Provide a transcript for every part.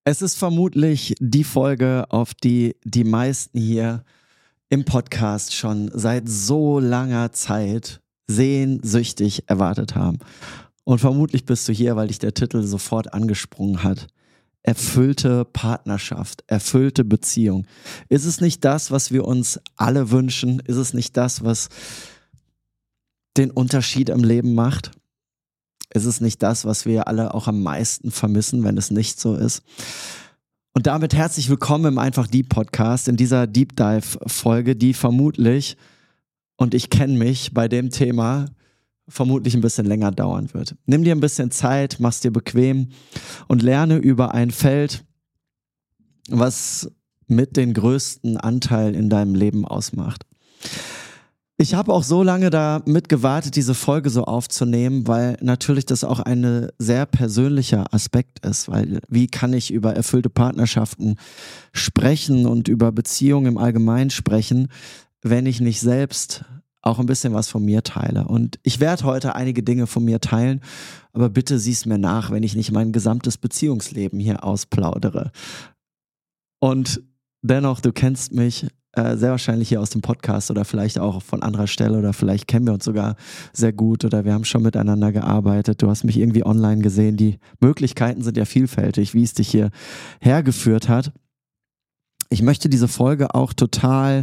Es ist vermutlich die Folge, auf die die meisten hier im Podcast schon seit so langer Zeit sehnsüchtig erwartet haben. Und vermutlich bist du hier, weil dich der Titel sofort angesprungen hat. Erfüllte Partnerschaft, erfüllte Beziehung. Ist es nicht das, was wir uns alle wünschen? Ist es nicht das, was den Unterschied im Leben macht? Ist es nicht das, was wir alle auch am meisten vermissen, wenn es nicht so ist? Und damit herzlich willkommen im Einfach Deep Podcast, in dieser Deep Dive Folge, die vermutlich, und ich kenne mich bei dem Thema, vermutlich ein bisschen länger dauern wird. Nimm dir ein bisschen Zeit, mach's dir bequem und lerne über ein Feld, was mit den größten Anteil in deinem Leben ausmacht. Ich habe auch so lange damit gewartet, diese Folge so aufzunehmen, weil natürlich das auch ein sehr persönlicher Aspekt ist, weil wie kann ich über erfüllte Partnerschaften sprechen und über Beziehungen im Allgemeinen sprechen, wenn ich nicht selbst auch ein bisschen was von mir teile. Und ich werde heute einige Dinge von mir teilen, aber bitte sieh's mir nach, wenn ich nicht mein gesamtes Beziehungsleben hier ausplaudere. Und dennoch, du kennst mich sehr wahrscheinlich hier aus dem Podcast oder vielleicht auch von anderer Stelle oder vielleicht kennen wir uns sogar sehr gut oder wir haben schon miteinander gearbeitet. Du hast mich irgendwie online gesehen. Die Möglichkeiten sind ja vielfältig, wie es dich hier hergeführt hat. Ich möchte diese Folge auch total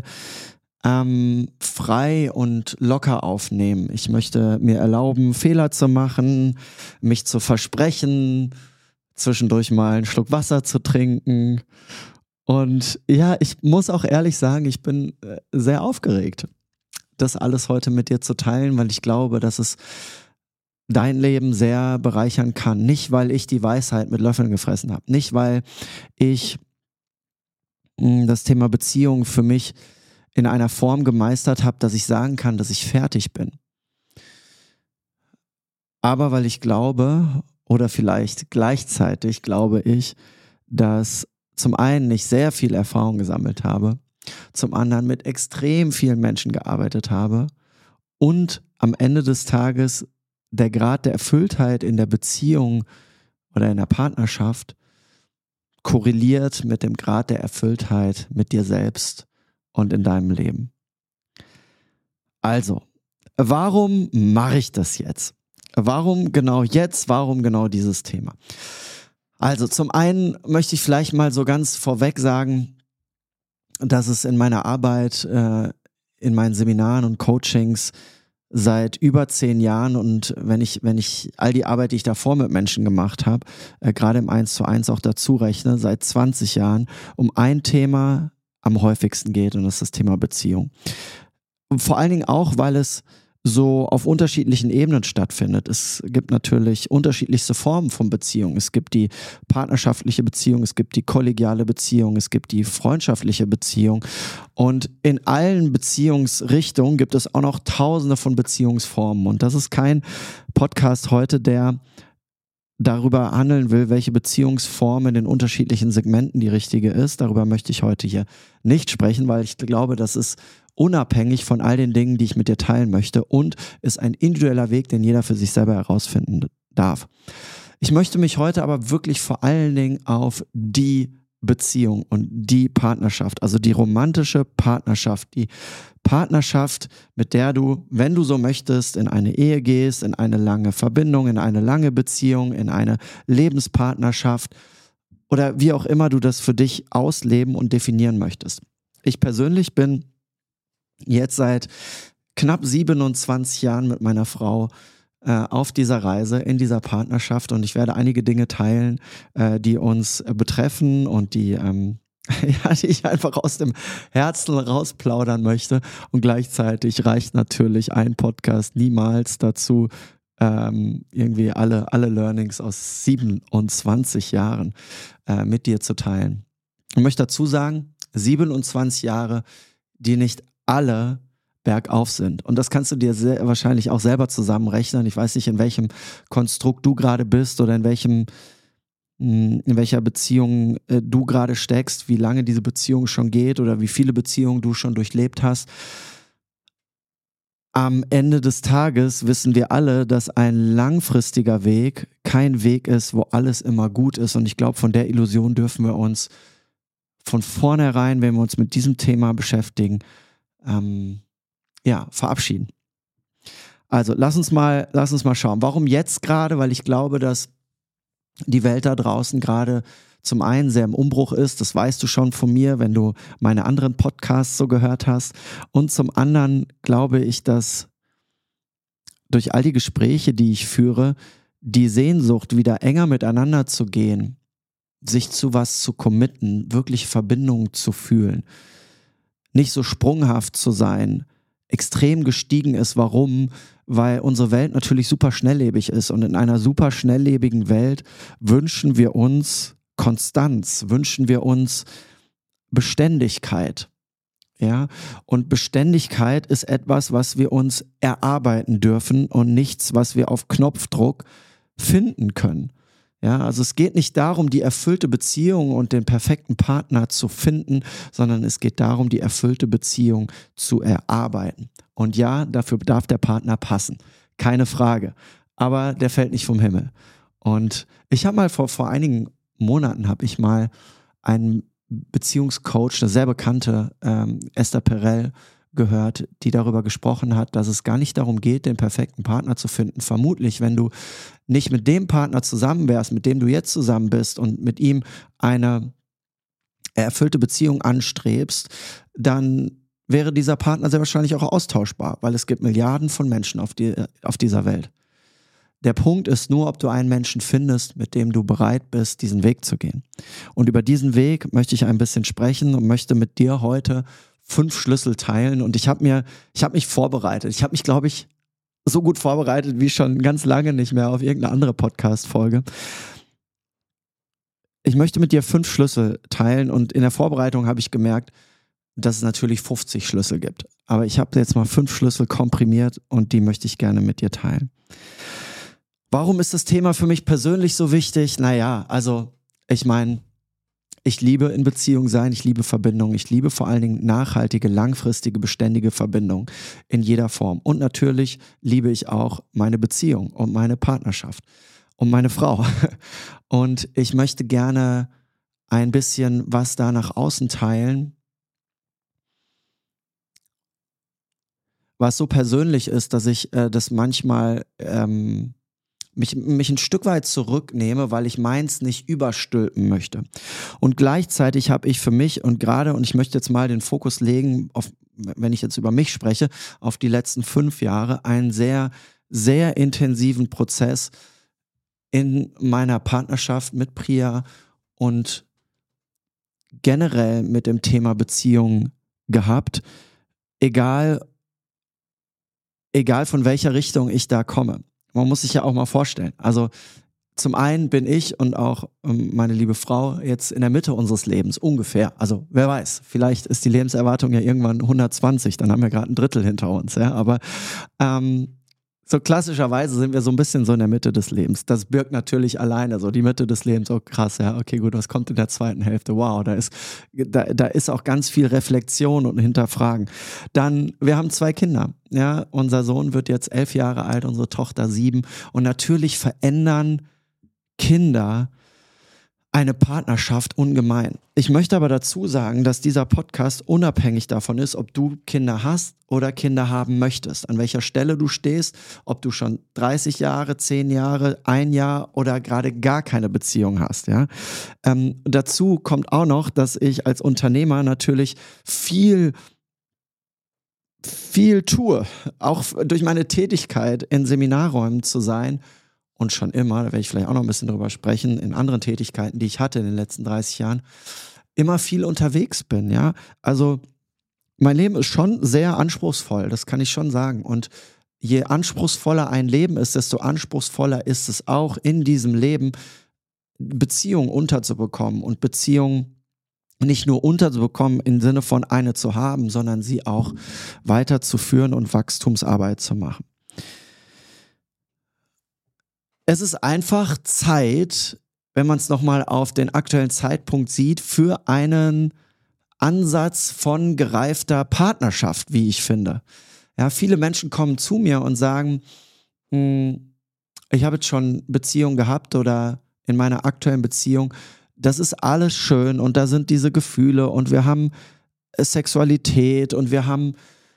frei und locker aufnehmen. Ich möchte mir erlauben, Fehler zu machen, mich zu versprechen, zwischendurch mal einen Schluck Wasser zu trinken. Und ja, ich muss auch ehrlich sagen, ich bin sehr aufgeregt, das alles heute mit dir zu teilen, weil ich glaube, dass es dein Leben sehr bereichern kann. Nicht, weil ich die Weisheit mit Löffeln gefressen habe. Nicht, weil ich das Thema Beziehung für mich in einer Form gemeistert habe, dass ich sagen kann, dass ich fertig bin. Aber weil ich glaube, oder vielleicht gleichzeitig glaube ich, dass zum einen ich sehr viel Erfahrung gesammelt habe, zum anderen mit extrem vielen Menschen gearbeitet habe und am Ende des Tages der Grad der Erfülltheit in der Beziehung oder in der Partnerschaft korreliert mit dem Grad der Erfülltheit mit dir selbst und in deinem Leben. Also, warum mache ich das jetzt? Warum genau jetzt? Warum genau dieses Thema? Also zum einen möchte ich vielleicht mal so ganz vorweg sagen, dass es in meiner Arbeit, in meinen Seminaren und Coachings seit über 10 Jahren und wenn ich all die Arbeit, die ich davor mit Menschen gemacht habe, gerade im 1:1 auch dazu rechne, seit 20 Jahren um ein Thema am häufigsten geht und das ist das Thema Beziehung. Und vor allen Dingen auch, weil es so auf unterschiedlichen Ebenen stattfindet. Es gibt natürlich unterschiedlichste Formen von Beziehung. Es gibt die partnerschaftliche Beziehung, es gibt die kollegiale Beziehung, es gibt die freundschaftliche Beziehung. Und in allen Beziehungsrichtungen gibt es auch noch tausende von Beziehungsformen. Und das ist kein Podcast heute, der darüber handeln will, welche Beziehungsform in den unterschiedlichen Segmenten die richtige ist. Darüber möchte ich heute hier nicht sprechen, weil ich glaube, das ist unabhängig von all den Dingen, die ich mit dir teilen möchte und ist ein individueller Weg, den jeder für sich selber herausfinden darf. Ich möchte mich heute aber wirklich vor allen Dingen auf die Beziehung und die Partnerschaft, also die romantische Partnerschaft, die Partnerschaft, mit der du, wenn du so möchtest, in eine Ehe gehst, in eine lange Verbindung, in eine lange Beziehung, in eine Lebenspartnerschaft oder wie auch immer du das für dich ausleben und definieren möchtest. Ich persönlich bin jetzt seit knapp 27 Jahren mit meiner Frau auf dieser Reise, in dieser Partnerschaft und ich werde einige Dinge teilen, die uns betreffen und die ich einfach aus dem Herzen rausplaudern möchte und gleichzeitig reicht natürlich ein Podcast niemals dazu, irgendwie alle Learnings aus 27 Jahren mit dir zu teilen. Ich möchte dazu sagen, 27 Jahre, die nicht alle bergauf sind. Und das kannst du dir wahrscheinlich auch selber zusammenrechnen. Ich weiß nicht, in welchem Konstrukt du gerade bist oder in welcher Beziehung du gerade steckst, wie lange diese Beziehung schon geht oder wie viele Beziehungen du schon durchlebt hast. am Ende des Tages wissen wir alle, dass ein langfristiger Weg kein Weg ist, wo alles immer gut ist. Und ich glaube, von der Illusion dürfen wir uns von vornherein, wenn wir uns mit diesem Thema beschäftigen, verabschieden. Also lass uns mal schauen. Warum jetzt gerade? Weil ich glaube, dass die Welt da draußen gerade zum einen sehr im Umbruch ist, das weißt du schon von mir, wenn du meine anderen Podcasts so gehört hast. Und zum anderen glaube ich, dass durch all die Gespräche, die ich führe, die Sehnsucht, wieder enger miteinander zu gehen, sich zu was zu committen, wirklich Verbindung zu fühlen, nicht so sprunghaft zu sein, extrem gestiegen ist. Warum? Weil unsere Welt natürlich super schnelllebig ist und in einer super schnelllebigen Welt wünschen wir uns Konstanz, wünschen wir uns Beständigkeit. Ja? Und Beständigkeit ist etwas, was wir uns erarbeiten dürfen und nichts, was wir auf Knopfdruck finden können. Ja, also es geht nicht darum, die erfüllte Beziehung und den perfekten Partner zu finden, sondern es geht darum, die erfüllte Beziehung zu erarbeiten. Und ja, dafür darf der Partner passen, keine Frage. Aber der fällt nicht vom Himmel. Und ich habe mal vor einigen Monaten einen Beziehungscoach, eine sehr bekannte Esther Perel, gehört, die darüber gesprochen hat, dass es gar nicht darum geht, den perfekten Partner zu finden. Vermutlich, wenn du nicht mit dem Partner zusammen wärst, mit dem du jetzt zusammen bist und mit ihm eine erfüllte Beziehung anstrebst, dann wäre dieser Partner sehr wahrscheinlich auch austauschbar, weil es gibt Milliarden von Menschen auf dieser Welt. Der Punkt ist nur, ob du einen Menschen findest, mit dem du bereit bist, diesen Weg zu gehen. Und über diesen Weg möchte ich ein bisschen sprechen und möchte mit dir heute 5 Schlüssel teilen. Und ich habe mich vorbereitet. Ich habe mich, glaube ich, so gut vorbereitet wie schon ganz lange nicht mehr auf irgendeine andere Podcast-Folge. Ich möchte mit dir 5 Schlüssel teilen und in der Vorbereitung habe ich gemerkt, dass es natürlich 50 Schlüssel gibt. Aber ich habe jetzt mal 5 Schlüssel komprimiert und die möchte ich gerne mit dir teilen. Warum ist das Thema für mich persönlich so wichtig? Naja, also ich meine, ich liebe in Beziehung sein, ich liebe Verbindung, ich liebe vor allen Dingen nachhaltige, langfristige, beständige Verbindung in jeder Form. Und natürlich liebe ich auch meine Beziehung und meine Partnerschaft und meine Frau. Und ich möchte gerne ein bisschen was da nach außen teilen, was so persönlich ist, dass ich das manchmal mich ein Stück weit zurücknehme, weil ich meins nicht überstülpen möchte. Und gleichzeitig habe ich für mich und ich möchte jetzt mal den Fokus legen, wenn ich jetzt über mich spreche, auf die letzten 5 Jahre, einen sehr, sehr intensiven Prozess in meiner Partnerschaft mit Priya und generell mit dem Thema Beziehung gehabt, egal von welcher Richtung ich da komme. Man muss sich ja auch mal vorstellen. Also zum einen bin ich und auch meine liebe Frau jetzt in der Mitte unseres Lebens ungefähr. Also wer weiß, vielleicht ist die Lebenserwartung ja irgendwann 120, dann haben wir gerade ein Drittel hinter uns. Ja? Aber so klassischerweise sind wir so ein bisschen so in der Mitte des Lebens. Das birgt natürlich alleine so die Mitte des Lebens. Oh krass, ja, okay, gut, was kommt in der zweiten Hälfte? Wow, da ist auch ganz viel Reflexion und Hinterfragen. Dann, wir haben 2 Kinder. Ja, unser Sohn wird jetzt 11 Jahre alt, unsere Tochter 7. Und natürlich verändern Kinder eine Partnerschaft ungemein. Ich möchte aber dazu sagen, dass dieser Podcast unabhängig davon ist, ob du Kinder hast oder Kinder haben möchtest, an welcher Stelle du stehst, ob du schon 30 Jahre, 10 Jahre, 1 Jahr oder gerade gar keine Beziehung hast. Ja? Dazu kommt auch noch, dass ich als Unternehmer natürlich viel tue, auch durch meine Tätigkeit in Seminarräumen zu sein. Und schon immer, da werde ich vielleicht auch noch ein bisschen drüber sprechen, in anderen Tätigkeiten, die ich hatte in den letzten 30 Jahren, immer viel unterwegs bin, ja. Also mein Leben ist schon sehr anspruchsvoll, das kann ich schon sagen. Und je anspruchsvoller ein Leben ist, desto anspruchsvoller ist es auch in diesem Leben, Beziehungen unterzubekommen und Beziehungen nicht nur unterzubekommen im Sinne von eine zu haben, sondern sie auch weiterzuführen und Wachstumsarbeit zu machen. Es ist einfach Zeit, wenn man es nochmal auf den aktuellen Zeitpunkt sieht, für einen Ansatz von gereifter Partnerschaft, wie ich finde. Ja, viele Menschen kommen zu mir und sagen, ich habe jetzt schon Beziehungen gehabt oder in meiner aktuellen Beziehung, das ist alles schön und da sind diese Gefühle und wir haben Sexualität und wir haben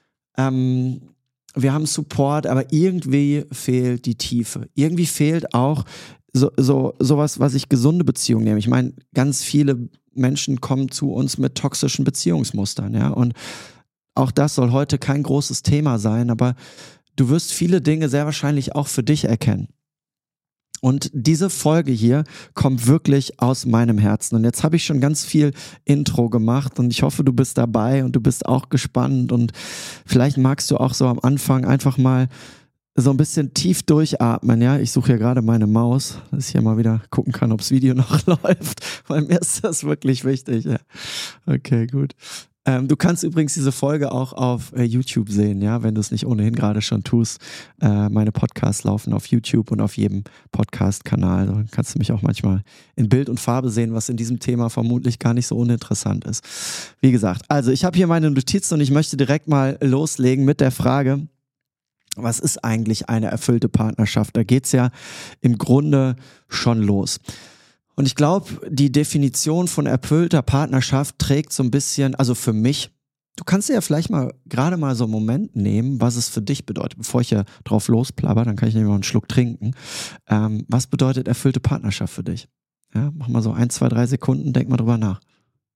Support, aber irgendwie fehlt die Tiefe. Irgendwie fehlt auch sowas, was ich gesunde Beziehungen nehme. Ich meine, ganz viele Menschen kommen zu uns mit toxischen Beziehungsmustern, ja, und auch das soll heute kein großes Thema sein, aber du wirst viele Dinge sehr wahrscheinlich auch für dich erkennen. Und diese Folge hier kommt wirklich aus meinem Herzen. Und jetzt habe ich schon ganz viel Intro gemacht und ich hoffe, du bist dabei und du bist auch gespannt und vielleicht magst du auch so am Anfang einfach mal so ein bisschen tief durchatmen, ja. Ich suche hier gerade meine Maus, dass ich hier mal wieder gucken kann, ob das Video noch läuft, weil mir ist das wirklich wichtig, ja. Okay, gut. Du kannst übrigens diese Folge auch auf YouTube sehen, ja, wenn du es nicht ohnehin gerade schon tust. Meine Podcasts laufen auf YouTube und auf jedem Podcast-Kanal. Da kannst du mich auch manchmal in Bild und Farbe sehen, was in diesem Thema vermutlich gar nicht so uninteressant ist. Wie gesagt, also ich habe hier meine Notizen und ich möchte direkt mal loslegen mit der Frage, was ist eigentlich eine erfüllte Partnerschaft? Da geht's ja im Grunde schon los. Und ich glaube, die Definition von erfüllter Partnerschaft trägt so ein bisschen, also für mich, du kannst dir ja vielleicht mal gerade mal so einen Moment nehmen, was es für dich bedeutet. Bevor ich ja drauf losplapper, dann kann ich nämlich mal einen Schluck trinken. Was bedeutet erfüllte Partnerschaft für dich? Ja, mach mal so 1, 2, 3 Sekunden, denk mal drüber nach.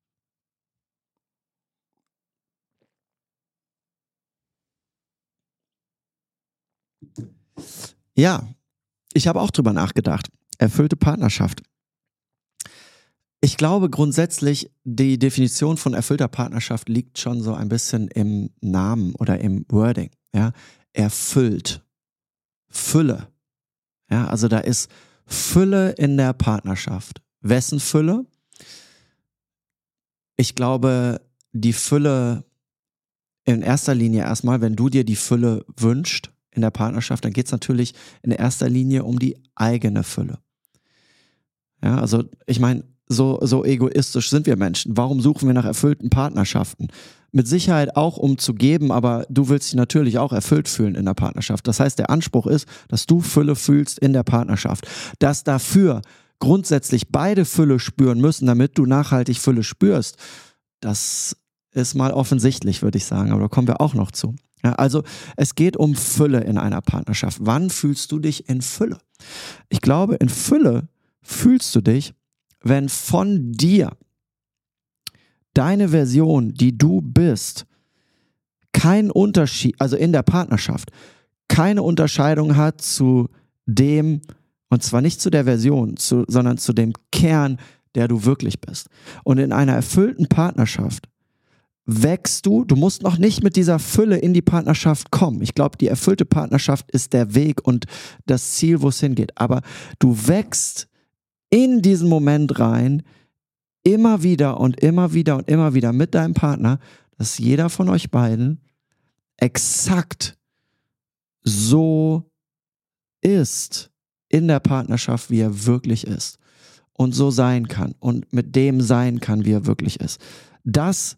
Ja, ich habe auch drüber nachgedacht. Erfüllte Partnerschaft. Ich glaube grundsätzlich, die Definition von erfüllter Partnerschaft liegt schon so ein bisschen im Namen oder im Wording. Ja, erfüllt, Fülle. Ja, also da ist Fülle in der Partnerschaft. Wessen Fülle? Ich glaube, die Fülle in erster Linie erstmal, wenn du dir die Fülle wünschst in der Partnerschaft, dann geht es natürlich in erster Linie um die eigene Fülle. Ja, also ich meine, so egoistisch sind wir Menschen. Warum suchen wir nach erfüllten Partnerschaften? Mit Sicherheit auch, um zu geben, aber du willst dich natürlich auch erfüllt fühlen in der Partnerschaft. Das heißt, der Anspruch ist, dass du Fülle fühlst in der Partnerschaft. Dass dafür grundsätzlich beide Fülle spüren müssen, damit du nachhaltig Fülle spürst, das ist mal offensichtlich, würde ich sagen, aber da kommen wir auch noch zu. Ja, also es geht um Fülle in einer Partnerschaft. Wann fühlst du dich in Fülle? Ich glaube, in Fülle fühlst du dich, wenn von dir deine Version, die du bist, kein Unterschied, also in der Partnerschaft, keine Unterscheidung hat zu dem, und zwar nicht zu der Version, sondern zu dem Kern, der du wirklich bist. Und in einer erfüllten Partnerschaft wächst du musst noch nicht mit dieser Fülle in die Partnerschaft kommen. Ich glaube, die erfüllte Partnerschaft ist der Weg und das Ziel, wo es hingeht. Aber du wächst in diesen Moment rein, immer wieder und immer wieder und immer wieder mit deinem Partner, dass jeder von euch beiden exakt so ist in der Partnerschaft, wie er wirklich ist. Und so sein kann und mit dem sein kann, wie er wirklich ist. Das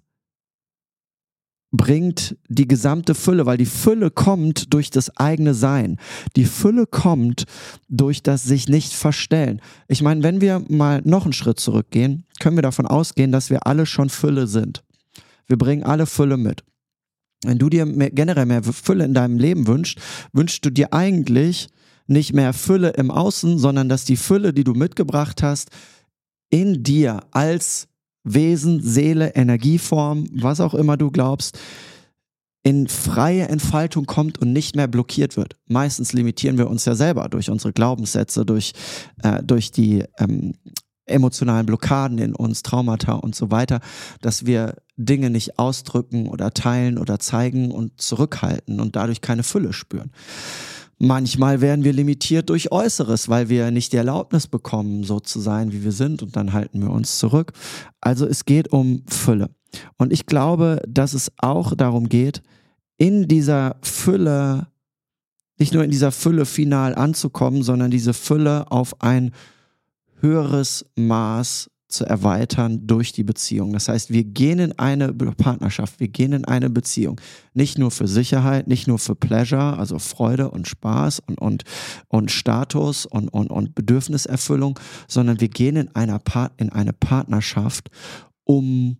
bringt die gesamte Fülle, weil die Fülle kommt durch das eigene Sein. Die Fülle kommt durch das sich nicht verstellen. Ich meine, wenn wir mal noch einen Schritt zurückgehen, können wir davon ausgehen, dass wir alle schon Fülle sind. Wir bringen alle Fülle mit. Wenn du dir generell mehr Fülle in deinem Leben wünschst, wünschst du dir eigentlich nicht mehr Fülle im Außen, sondern dass die Fülle, die du mitgebracht hast, in dir als Wesen, Seele, Energieform, was auch immer du glaubst, in freie Entfaltung kommt und nicht mehr blockiert wird. Meistens limitieren wir uns ja selber durch unsere Glaubenssätze, durch die emotionalen Blockaden in uns, Traumata und so weiter, dass wir Dinge nicht ausdrücken oder teilen oder zeigen und zurückhalten und dadurch keine Fülle spüren. Manchmal werden wir limitiert durch Äußeres, weil wir nicht die Erlaubnis bekommen, so zu sein, wie wir sind, und dann halten wir uns zurück. Also es geht um Fülle. Und ich glaube, dass es auch darum geht, in dieser Fülle, nicht nur in dieser Fülle final anzukommen, sondern diese Fülle auf ein höheres Maß zu erweitern durch die Beziehung. Das heißt, wir gehen in eine Partnerschaft, wir gehen in eine Beziehung. Nicht nur für Sicherheit, nicht nur für Pleasure, also Freude und Spaß und Status und Bedürfniserfüllung, sondern wir gehen in eine Partnerschaft, um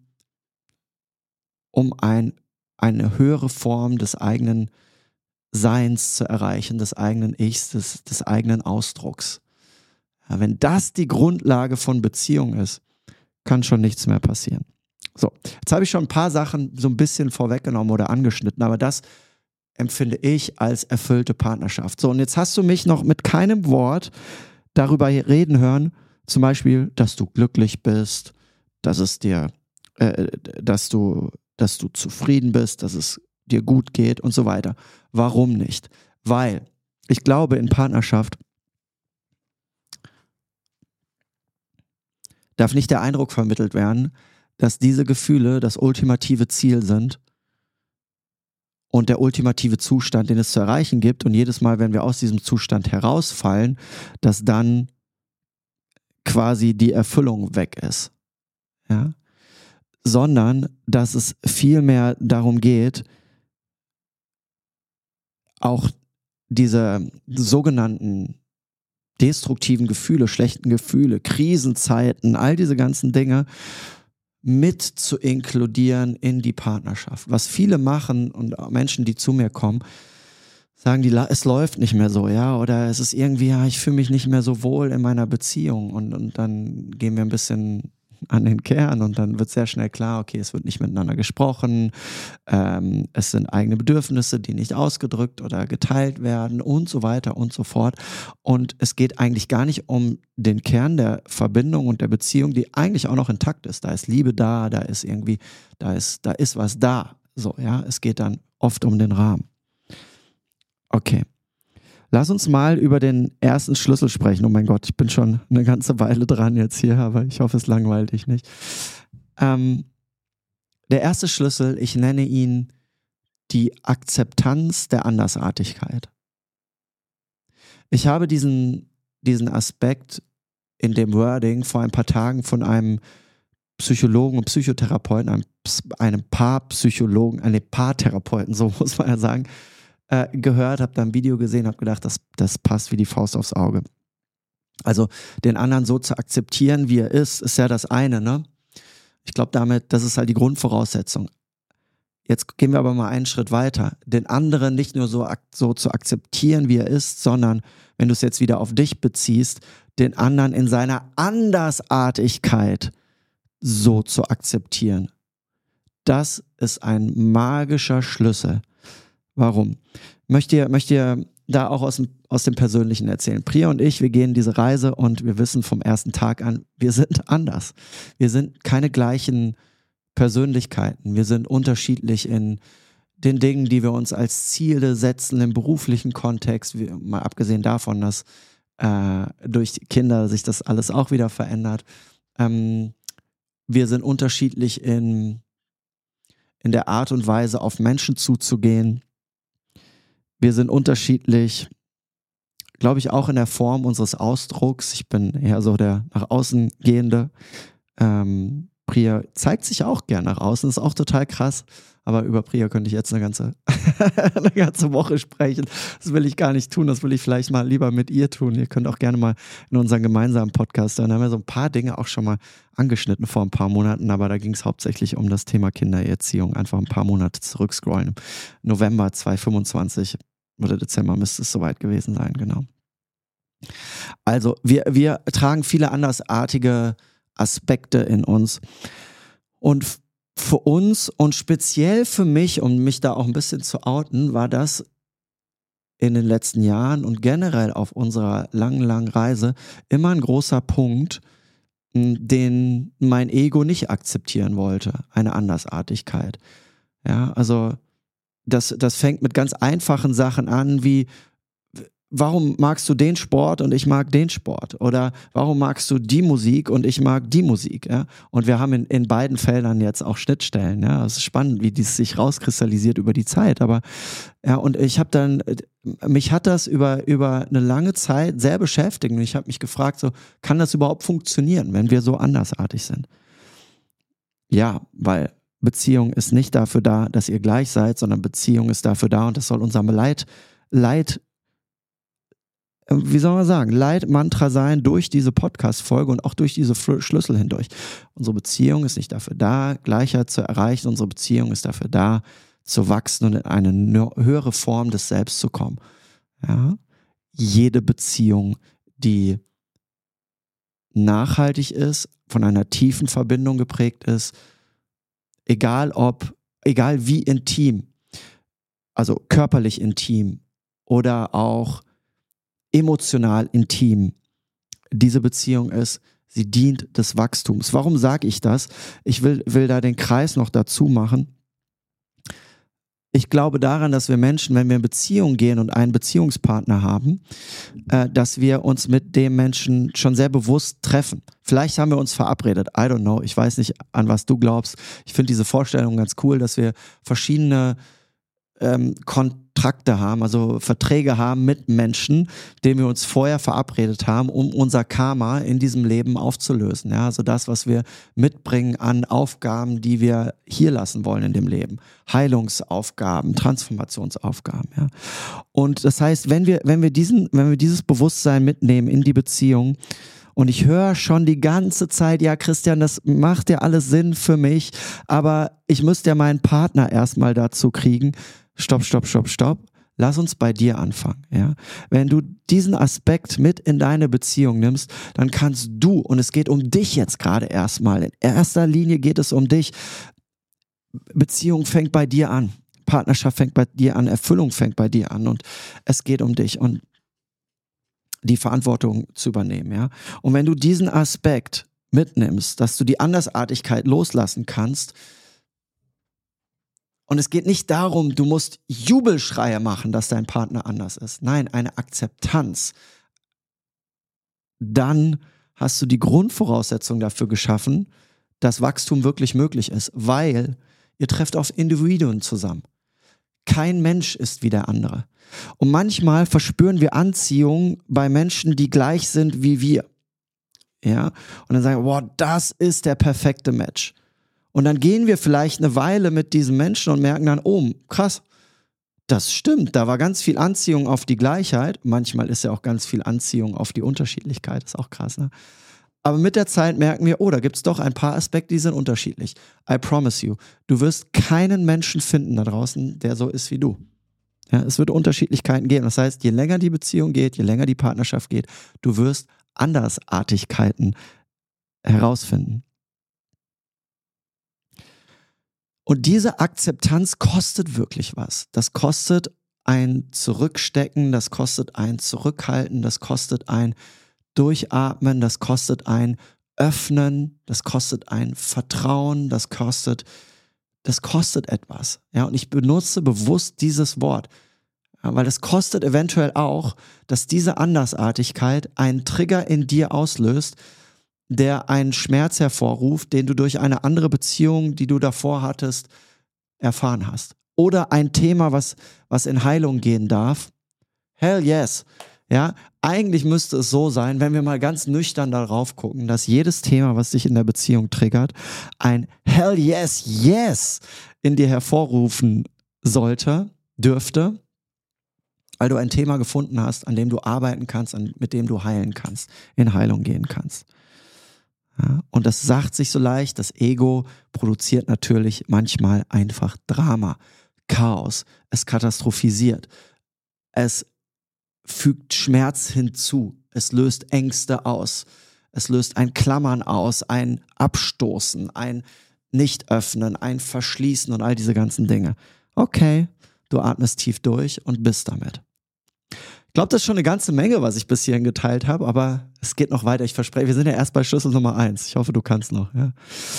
eine höhere Form des eigenen Seins zu erreichen, des eigenen Ichs, des eigenen Ausdrucks. Ja, wenn das die Grundlage von Beziehung ist, kann schon nichts mehr passieren. So, jetzt habe ich schon ein paar Sachen so ein bisschen vorweggenommen oder angeschnitten, aber das empfinde ich als erfüllte Partnerschaft. So, und jetzt hast du mich noch mit keinem Wort darüber reden hören, zum Beispiel, dass du glücklich bist, dass du zufrieden bist, dass es dir gut geht und so weiter. Warum nicht? Weil ich glaube, in Partnerschaft darf nicht der Eindruck vermittelt werden, dass diese Gefühle das ultimative Ziel sind und der ultimative Zustand, den es zu erreichen gibt. Und jedes Mal, wenn wir aus diesem Zustand herausfallen, dass dann quasi die Erfüllung weg ist. Ja? Sondern, dass es vielmehr darum geht, auch diese sogenannten destruktiven Gefühle, schlechten Gefühle, Krisenzeiten, all diese ganzen Dinge mit zu inkludieren in die Partnerschaft. Was viele machen und Menschen, die zu mir kommen, sagen es läuft nicht mehr so, ja, oder es ist irgendwie, ja, ich fühle mich nicht mehr so wohl in meiner Beziehung und dann gehen wir ein bisschen an den Kern und dann wird sehr schnell klar, okay, es wird nicht miteinander gesprochen, es sind eigene Bedürfnisse, die nicht ausgedrückt oder geteilt werden und so weiter und so fort. Und es geht eigentlich gar nicht um den Kern der Verbindung und der Beziehung, die eigentlich auch noch intakt ist. Da ist Liebe da ist irgendwie, da ist was da. So, ja, es geht dann oft um den Rahmen. Okay. Lass uns mal über den ersten Schlüssel sprechen. Oh mein Gott, ich bin schon eine ganze Weile dran jetzt hier, aber ich hoffe, es langweilt dich nicht. Der erste Schlüssel, ich nenne ihn die Akzeptanz der Andersartigkeit. Ich habe diesen Aspekt in dem Wording vor ein paar Tagen von einem Psychologen und Psychotherapeuten, einem Paartherapeuten, so muss man ja sagen, gehört, habe da ein Video gesehen, habe gedacht, das passt wie die Faust aufs Auge. Also den anderen so zu akzeptieren, wie er ist ja das eine, ne? Ich glaube das ist halt die Grundvoraussetzung. Jetzt gehen wir aber mal einen Schritt weiter. Den anderen nicht nur so zu akzeptieren, wie er ist, sondern, wenn du es jetzt wieder auf dich beziehst, den anderen in seiner Andersartigkeit so zu akzeptieren. Das ist ein magischer Schlüssel. Warum? Möchte dir da auch aus dem Persönlichen erzählen. Priya und ich, wir gehen diese Reise und wir wissen vom ersten Tag an, wir sind anders. Wir sind keine gleichen Persönlichkeiten. Wir sind unterschiedlich in den Dingen, die wir uns als Ziele setzen im beruflichen Kontext, mal abgesehen davon, dass durch Kinder sich das alles auch wieder verändert. Wir sind unterschiedlich in der Art und Weise, auf Menschen zuzugehen. Wir sind unterschiedlich, glaube ich, auch in der Form unseres Ausdrucks. Ich bin eher so der nach außen gehende. Priya zeigt sich auch gern nach außen, ist auch total krass. Aber über Priya könnte ich jetzt eine ganze Woche sprechen. Das will ich gar nicht tun, das will ich vielleicht mal lieber mit ihr tun. Ihr könnt auch gerne mal in unseren gemeinsamen Podcast, da haben wir so ein paar Dinge auch schon mal angeschnitten vor ein paar Monaten, aber da ging es hauptsächlich um das Thema Kindererziehung. Einfach ein paar Monate zurückscrollen. November 2025 oder Dezember müsste es soweit gewesen sein, genau. Also wir tragen viele andersartige Aspekte in uns und für uns und speziell für mich, um mich da auch ein bisschen zu outen, war das in den letzten Jahren und generell auf unserer langen Reise immer ein großer Punkt, den mein Ego nicht akzeptieren wollte, eine Andersartigkeit. Ja, also das fängt mit ganz einfachen Sachen an, wie warum magst du den Sport und ich mag den Sport? Oder warum magst du die Musik und ich mag die Musik? Ja? Und wir haben in beiden Feldern jetzt auch Schnittstellen. Ja? Es ist spannend, wie dies sich rauskristallisiert über die Zeit. Aber ja, und ich habe dann mich hat das über eine lange Zeit sehr beschäftigt und ich habe mich gefragt, so, kann das überhaupt funktionieren, wenn wir so andersartig sind? Ja, weil Beziehung ist nicht dafür da, dass ihr gleich seid, sondern Beziehung ist dafür da und das soll unser wie soll man sagen, Leitmantra sein durch diese Podcast-Folge und auch durch diese Schlüssel hindurch. Unsere Beziehung ist nicht dafür da, Gleichheit zu erreichen. Unsere Beziehung ist dafür da, zu wachsen und in eine höhere Form des Selbst zu kommen. Ja? Jede Beziehung, die nachhaltig ist, von einer tiefen Verbindung geprägt ist, egal wie intim, also körperlich intim oder auch emotional intim diese Beziehung ist, sie dient des Wachstums. Warum sage ich das? Ich will da den Kreis noch dazu machen. Ich glaube daran, dass wir Menschen, wenn wir in Beziehung gehen und einen Beziehungspartner haben, dass wir uns mit dem Menschen schon sehr bewusst treffen. Vielleicht haben wir uns verabredet, I don't know, ich weiß nicht, an was du glaubst. Ich finde diese Vorstellung ganz cool, dass wir verschiedene Kontrakte haben, also Verträge haben mit Menschen, denen wir uns vorher verabredet haben, um unser Karma in diesem Leben aufzulösen. Ja, also das, was wir mitbringen an Aufgaben, die wir hier lassen wollen in dem Leben. Heilungsaufgaben, Transformationsaufgaben. Ja. Und das heißt, wenn wir dieses Bewusstsein mitnehmen in die Beziehung, und ich höre schon die ganze Zeit, ja Christian, das macht ja alles Sinn für mich, aber ich müsste ja meinen Partner erstmal dazu kriegen. Stopp. Lass uns bei dir anfangen. Ja? Wenn du diesen Aspekt mit in deine Beziehung nimmst, dann kannst du, und es geht um dich jetzt gerade erstmal, in erster Linie geht es um dich. Beziehung fängt bei dir an. Partnerschaft fängt bei dir an. Erfüllung fängt bei dir an. Und es geht um dich und die Verantwortung zu übernehmen. Ja? Und wenn du diesen Aspekt mitnimmst, dass du die Andersartigkeit loslassen kannst, und es geht nicht darum, du musst Jubelschreie machen, dass dein Partner anders ist. Nein, eine Akzeptanz. Dann hast du die Grundvoraussetzung dafür geschaffen, dass Wachstum wirklich möglich ist, weil ihr trefft auf Individuen zusammen. Kein Mensch ist wie der andere. Und manchmal verspüren wir Anziehung bei Menschen, die gleich sind wie wir. Ja? Und dann sagen wir, wow, das ist der perfekte Match. Und dann gehen wir vielleicht eine Weile mit diesem Menschen und merken dann, oh, krass, das stimmt, da war ganz viel Anziehung auf die Gleichheit. Manchmal ist ja auch ganz viel Anziehung auf die Unterschiedlichkeit, ist auch krass, ne? Aber mit der Zeit merken wir, oh, da gibt es doch ein paar Aspekte, die sind unterschiedlich. I promise you, du wirst keinen Menschen finden da draußen, der so ist wie du. Ja, es wird Unterschiedlichkeiten geben. Das heißt, je länger die Beziehung geht, je länger die Partnerschaft geht, du wirst Andersartigkeiten herausfinden. Und diese Akzeptanz kostet wirklich was. Das kostet ein Zurückstecken, das kostet ein Zurückhalten, das kostet ein Durchatmen, das kostet ein Öffnen, das kostet ein Vertrauen, das kostet etwas. Ja, und ich benutze bewusst dieses Wort, ja, weil es kostet eventuell auch, dass diese Andersartigkeit einen Trigger in dir auslöst, der einen Schmerz hervorruft, den du durch eine andere Beziehung, die du davor hattest, erfahren hast. Oder ein Thema, was in Heilung gehen darf. Hell yes. Ja, eigentlich müsste es so sein, wenn wir mal ganz nüchtern darauf gucken, dass jedes Thema, was dich in der Beziehung triggert, ein Hell yes, yes in dir hervorrufen dürfte, weil du ein Thema gefunden hast, an dem du arbeiten kannst, mit dem du heilen kannst, in Heilung gehen kannst. Ja, und das sagt sich so leicht, das Ego produziert natürlich manchmal einfach Drama, Chaos, es katastrophisiert, es fügt Schmerz hinzu, es löst Ängste aus, es löst ein Klammern aus, ein Abstoßen, ein Nicht-Öffnen, ein Verschließen und all diese ganzen Dinge. Okay, du atmest tief durch und bist damit. Ich glaube, das ist schon eine ganze Menge, was ich bis hierhin geteilt habe, aber es geht noch weiter. Ich verspreche, wir sind ja erst bei Schlüssel Nummer 1. Ich hoffe, du kannst noch. Ja.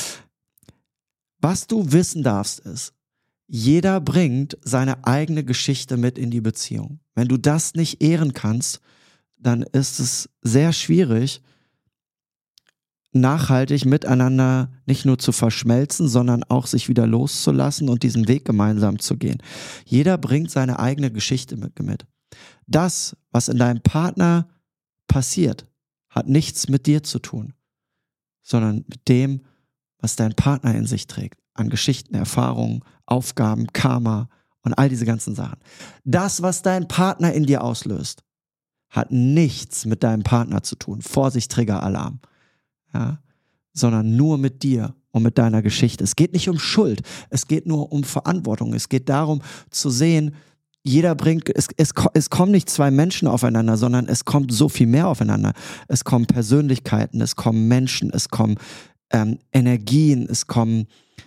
Was du wissen darfst ist, jeder bringt seine eigene Geschichte mit in die Beziehung. Wenn du das nicht ehren kannst, dann ist es sehr schwierig, nachhaltig miteinander nicht nur zu verschmelzen, sondern auch sich wieder loszulassen und diesen Weg gemeinsam zu gehen. Jeder bringt seine eigene Geschichte mit. Das, was in deinem Partner passiert, hat nichts mit dir zu tun, sondern mit dem, was dein Partner in sich trägt. An Geschichten, Erfahrungen, Aufgaben, Karma und all diese ganzen Sachen. Das, was dein Partner in dir auslöst, hat nichts mit deinem Partner zu tun. Vorsicht, Triggeralarm. Ja? Sondern nur mit dir und mit deiner Geschichte. Es geht nicht um Schuld, es geht nur um Verantwortung. Es geht darum zu sehen, es kommen nicht zwei Menschen aufeinander, sondern es kommt so viel mehr aufeinander. Es kommen Persönlichkeiten, es kommen Menschen, es kommen Energien, es kommen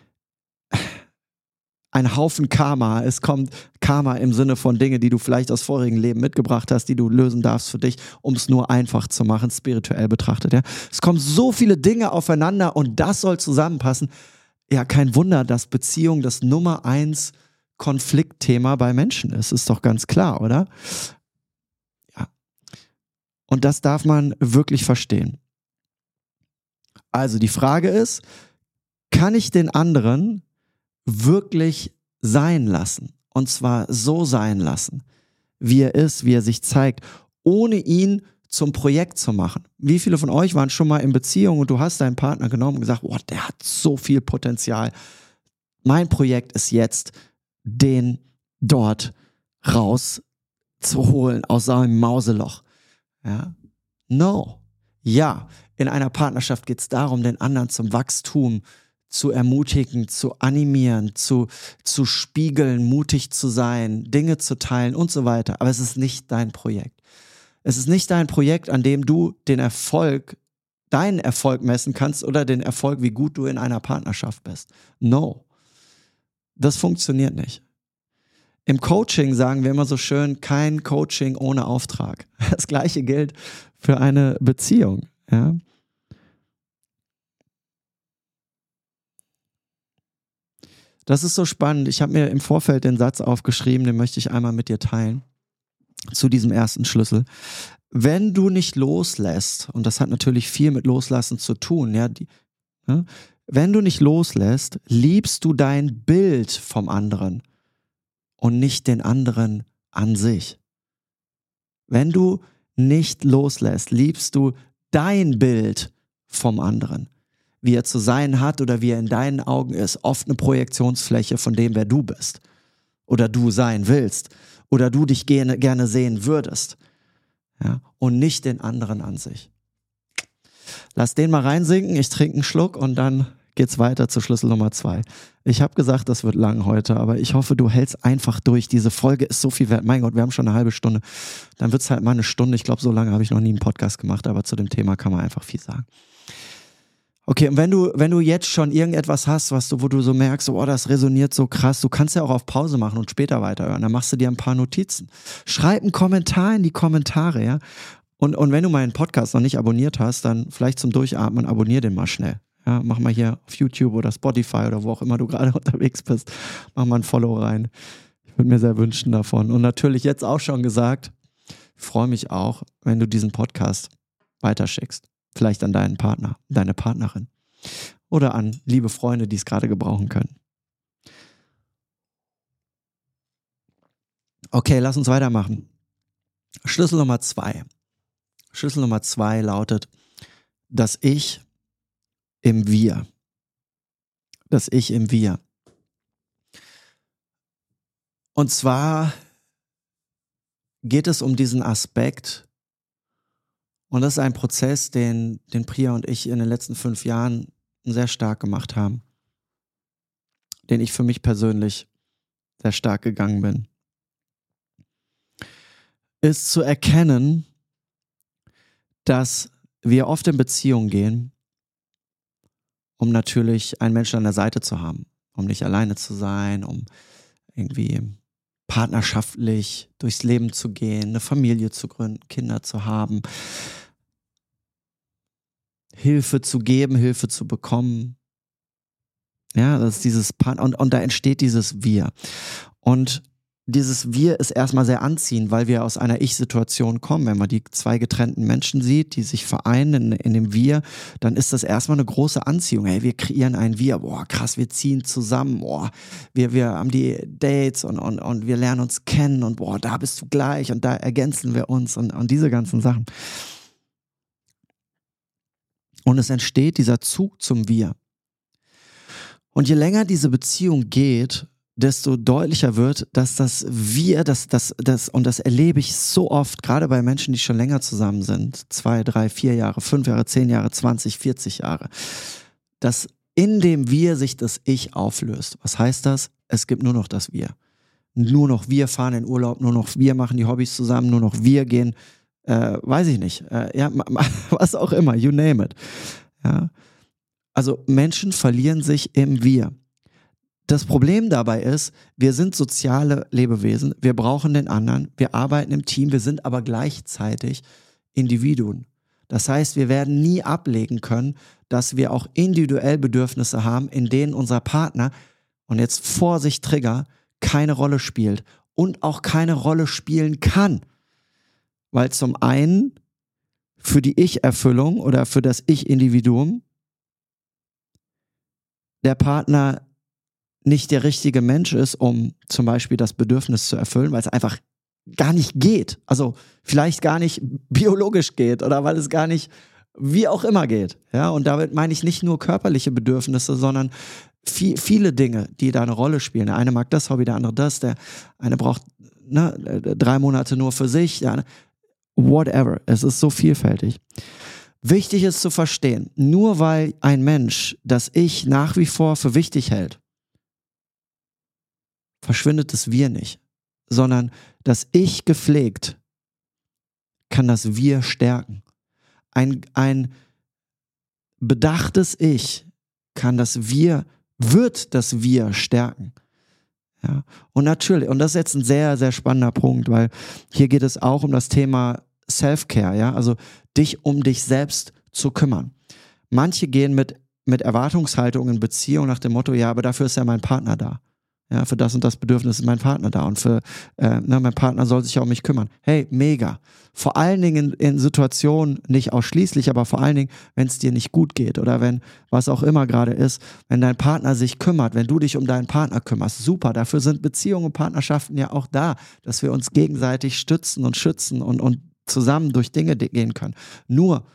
ein Haufen Karma. Es kommt Karma im Sinne von Dinge, die du vielleicht aus vorigen Leben mitgebracht hast, die du lösen darfst für dich, um es nur einfach zu machen, spirituell betrachtet. Ja? Es kommen so viele Dinge aufeinander und das soll zusammenpassen. Ja, kein Wunder, dass Beziehung das Nummer 1 Konfliktthema bei Menschen ist. Ist doch ganz klar, oder? Ja. Und das darf man wirklich verstehen. Also die Frage ist, kann ich den anderen wirklich sein lassen? Und zwar so sein lassen, wie er ist, wie er sich zeigt, ohne ihn zum Projekt zu machen. Wie viele von euch waren schon mal in Beziehung und du hast deinen Partner genommen und gesagt, oh, der hat so viel Potenzial. Mein Projekt ist jetzt, den dort rauszuholen aus seinem Mauseloch. Ja? No. Ja, in einer Partnerschaft geht es darum, den anderen zum Wachstum zu ermutigen, zu animieren, zu spiegeln, mutig zu sein, Dinge zu teilen und so weiter. Aber es ist nicht dein Projekt. Es ist nicht dein Projekt, an dem du deinen Erfolg messen kannst oder den Erfolg, wie gut du in einer Partnerschaft bist. No. Das funktioniert nicht. Im Coaching sagen wir immer so schön, kein Coaching ohne Auftrag. Das Gleiche gilt für eine Beziehung. Ja? Das ist so spannend. Ich habe mir im Vorfeld den Satz aufgeschrieben, den möchte ich einmal mit dir teilen, zu diesem ersten Schlüssel. Wenn du nicht loslässt, und das hat natürlich viel mit Loslassen zu tun, ja, wenn du nicht loslässt, liebst du dein Bild vom anderen und nicht den anderen an sich. Wenn du nicht loslässt, liebst du dein Bild vom anderen. Wie er zu sein hat oder wie er in deinen Augen ist, oft eine Projektionsfläche von dem, wer du bist oder du sein willst oder du dich gerne sehen würdest. Ja? Und nicht den anderen an sich. Lass den mal reinsinken, ich trinke einen Schluck und dann geht's weiter zu Schlüssel Nummer 2. Ich habe gesagt, das wird lang heute, aber ich hoffe, du hältst einfach durch. Diese Folge ist so viel wert. Mein Gott, wir haben schon eine halbe Stunde. Dann wird's halt mal eine Stunde. Ich glaube, so lange habe ich noch nie einen Podcast gemacht, aber zu dem Thema kann man einfach viel sagen. Okay, und wenn du jetzt schon irgendetwas hast, wo du so merkst, oh, das resoniert so krass, du kannst ja auch auf Pause machen und später weiterhören. Dann machst du dir ein paar Notizen. Schreib einen Kommentar in die Kommentare, ja. Und wenn du meinen Podcast noch nicht abonniert hast, dann vielleicht zum Durchatmen, abonnier den mal schnell. Ja, mach mal hier auf YouTube oder Spotify oder wo auch immer du gerade unterwegs bist, mach mal ein Follow rein. Ich würde mir sehr wünschen davon. Und natürlich jetzt auch schon gesagt, ich freue mich auch, wenn du diesen Podcast weiterschickst. Vielleicht an deinen Partner, deine Partnerin oder an liebe Freunde, die es gerade gebrauchen können. Okay, lass uns weitermachen. Schlüssel Nummer 2. Schlüssel Nummer 2 lautet, das Ich im Wir. Das Ich im Wir. Und zwar geht es um diesen Aspekt, und das ist ein Prozess, den Priya und ich in den letzten 5 Jahren sehr stark gemacht haben, den ich für mich persönlich sehr stark gegangen bin, ist zu erkennen, dass wir oft in Beziehungen gehen, um natürlich einen Menschen an der Seite zu haben, um nicht alleine zu sein, um irgendwie partnerschaftlich durchs Leben zu gehen, eine Familie zu gründen, Kinder zu haben, Hilfe zu geben, Hilfe zu bekommen. Ja, das ist dieses und da entsteht dieses Wir. Und dieses Wir ist erstmal sehr anziehend, weil wir aus einer Ich-Situation kommen. Wenn man die zwei getrennten Menschen sieht, die sich vereinen in dem Wir, dann ist das erstmal eine große Anziehung. Hey, wir kreieren ein Wir. Boah, krass, wir ziehen zusammen. Boah, wir haben die Dates und wir lernen uns kennen und boah, da bist du gleich und da ergänzen wir uns und diese ganzen Sachen. Und es entsteht dieser Zug zum Wir. Und je länger diese Beziehung geht, desto deutlicher wird, dass das Wir, und das erlebe ich so oft, gerade bei Menschen, die schon länger zusammen sind, 2, 3, 4 Jahre, 5 Jahre, 10 Jahre, 20, 40 Jahre, dass in dem Wir sich das Ich auflöst. Was heißt das? Es gibt nur noch das Wir. Nur noch wir fahren in Urlaub, nur noch wir machen die Hobbys zusammen, nur noch wir gehen, weiß ich nicht, ja, was auch immer, you name it. Ja. Also Menschen verlieren sich im Wir. Das Problem dabei ist, wir sind soziale Lebewesen, wir brauchen den anderen, wir arbeiten im Team, wir sind aber gleichzeitig Individuen. Das heißt, wir werden nie ablegen können, dass wir auch individuell Bedürfnisse haben, in denen unser Partner, und jetzt Vorsicht, Trigger, keine Rolle spielt und auch keine Rolle spielen kann. Weil zum einen für die Ich-Erfüllung oder für das Ich-Individuum der Partner nicht der richtige Mensch ist, um zum Beispiel das Bedürfnis zu erfüllen, weil es einfach gar nicht geht. Also vielleicht gar nicht biologisch geht oder weil es gar nicht wie auch immer geht. Ja, und damit meine ich nicht nur körperliche Bedürfnisse, sondern viele Dinge, die da eine Rolle spielen. Der eine mag das Hobby, der andere das, der eine braucht 3 Monate nur für sich, der andere, whatever. Es ist so vielfältig. Wichtig ist zu verstehen, nur weil ein Mensch das Ich nach wie vor für wichtig hält, verschwindet das Wir nicht, sondern das Ich gepflegt kann das Wir stärken. Ein bedachtes Ich kann wird das Wir stärken. Ja. Und natürlich, und das ist jetzt ein sehr, sehr spannender Punkt, weil hier geht es auch um das Thema Self-Care, ja, also dich um dich selbst zu kümmern. Manche gehen mit Erwartungshaltung in Beziehung nach dem Motto, ja, aber dafür ist ja mein Partner da. Ja, für das und das Bedürfnis ist mein Partner da und mein Partner soll sich ja um mich kümmern. Hey, mega. Vor allen Dingen in Situationen, nicht ausschließlich, aber vor allen Dingen, wenn es dir nicht gut geht oder wenn, was auch immer gerade ist, wenn dein Partner sich kümmert, wenn du dich um deinen Partner kümmerst, super. Dafür sind Beziehungen und Partnerschaften ja auch da, dass wir uns gegenseitig stützen und schützen und zusammen durch Dinge gehen können. Nur,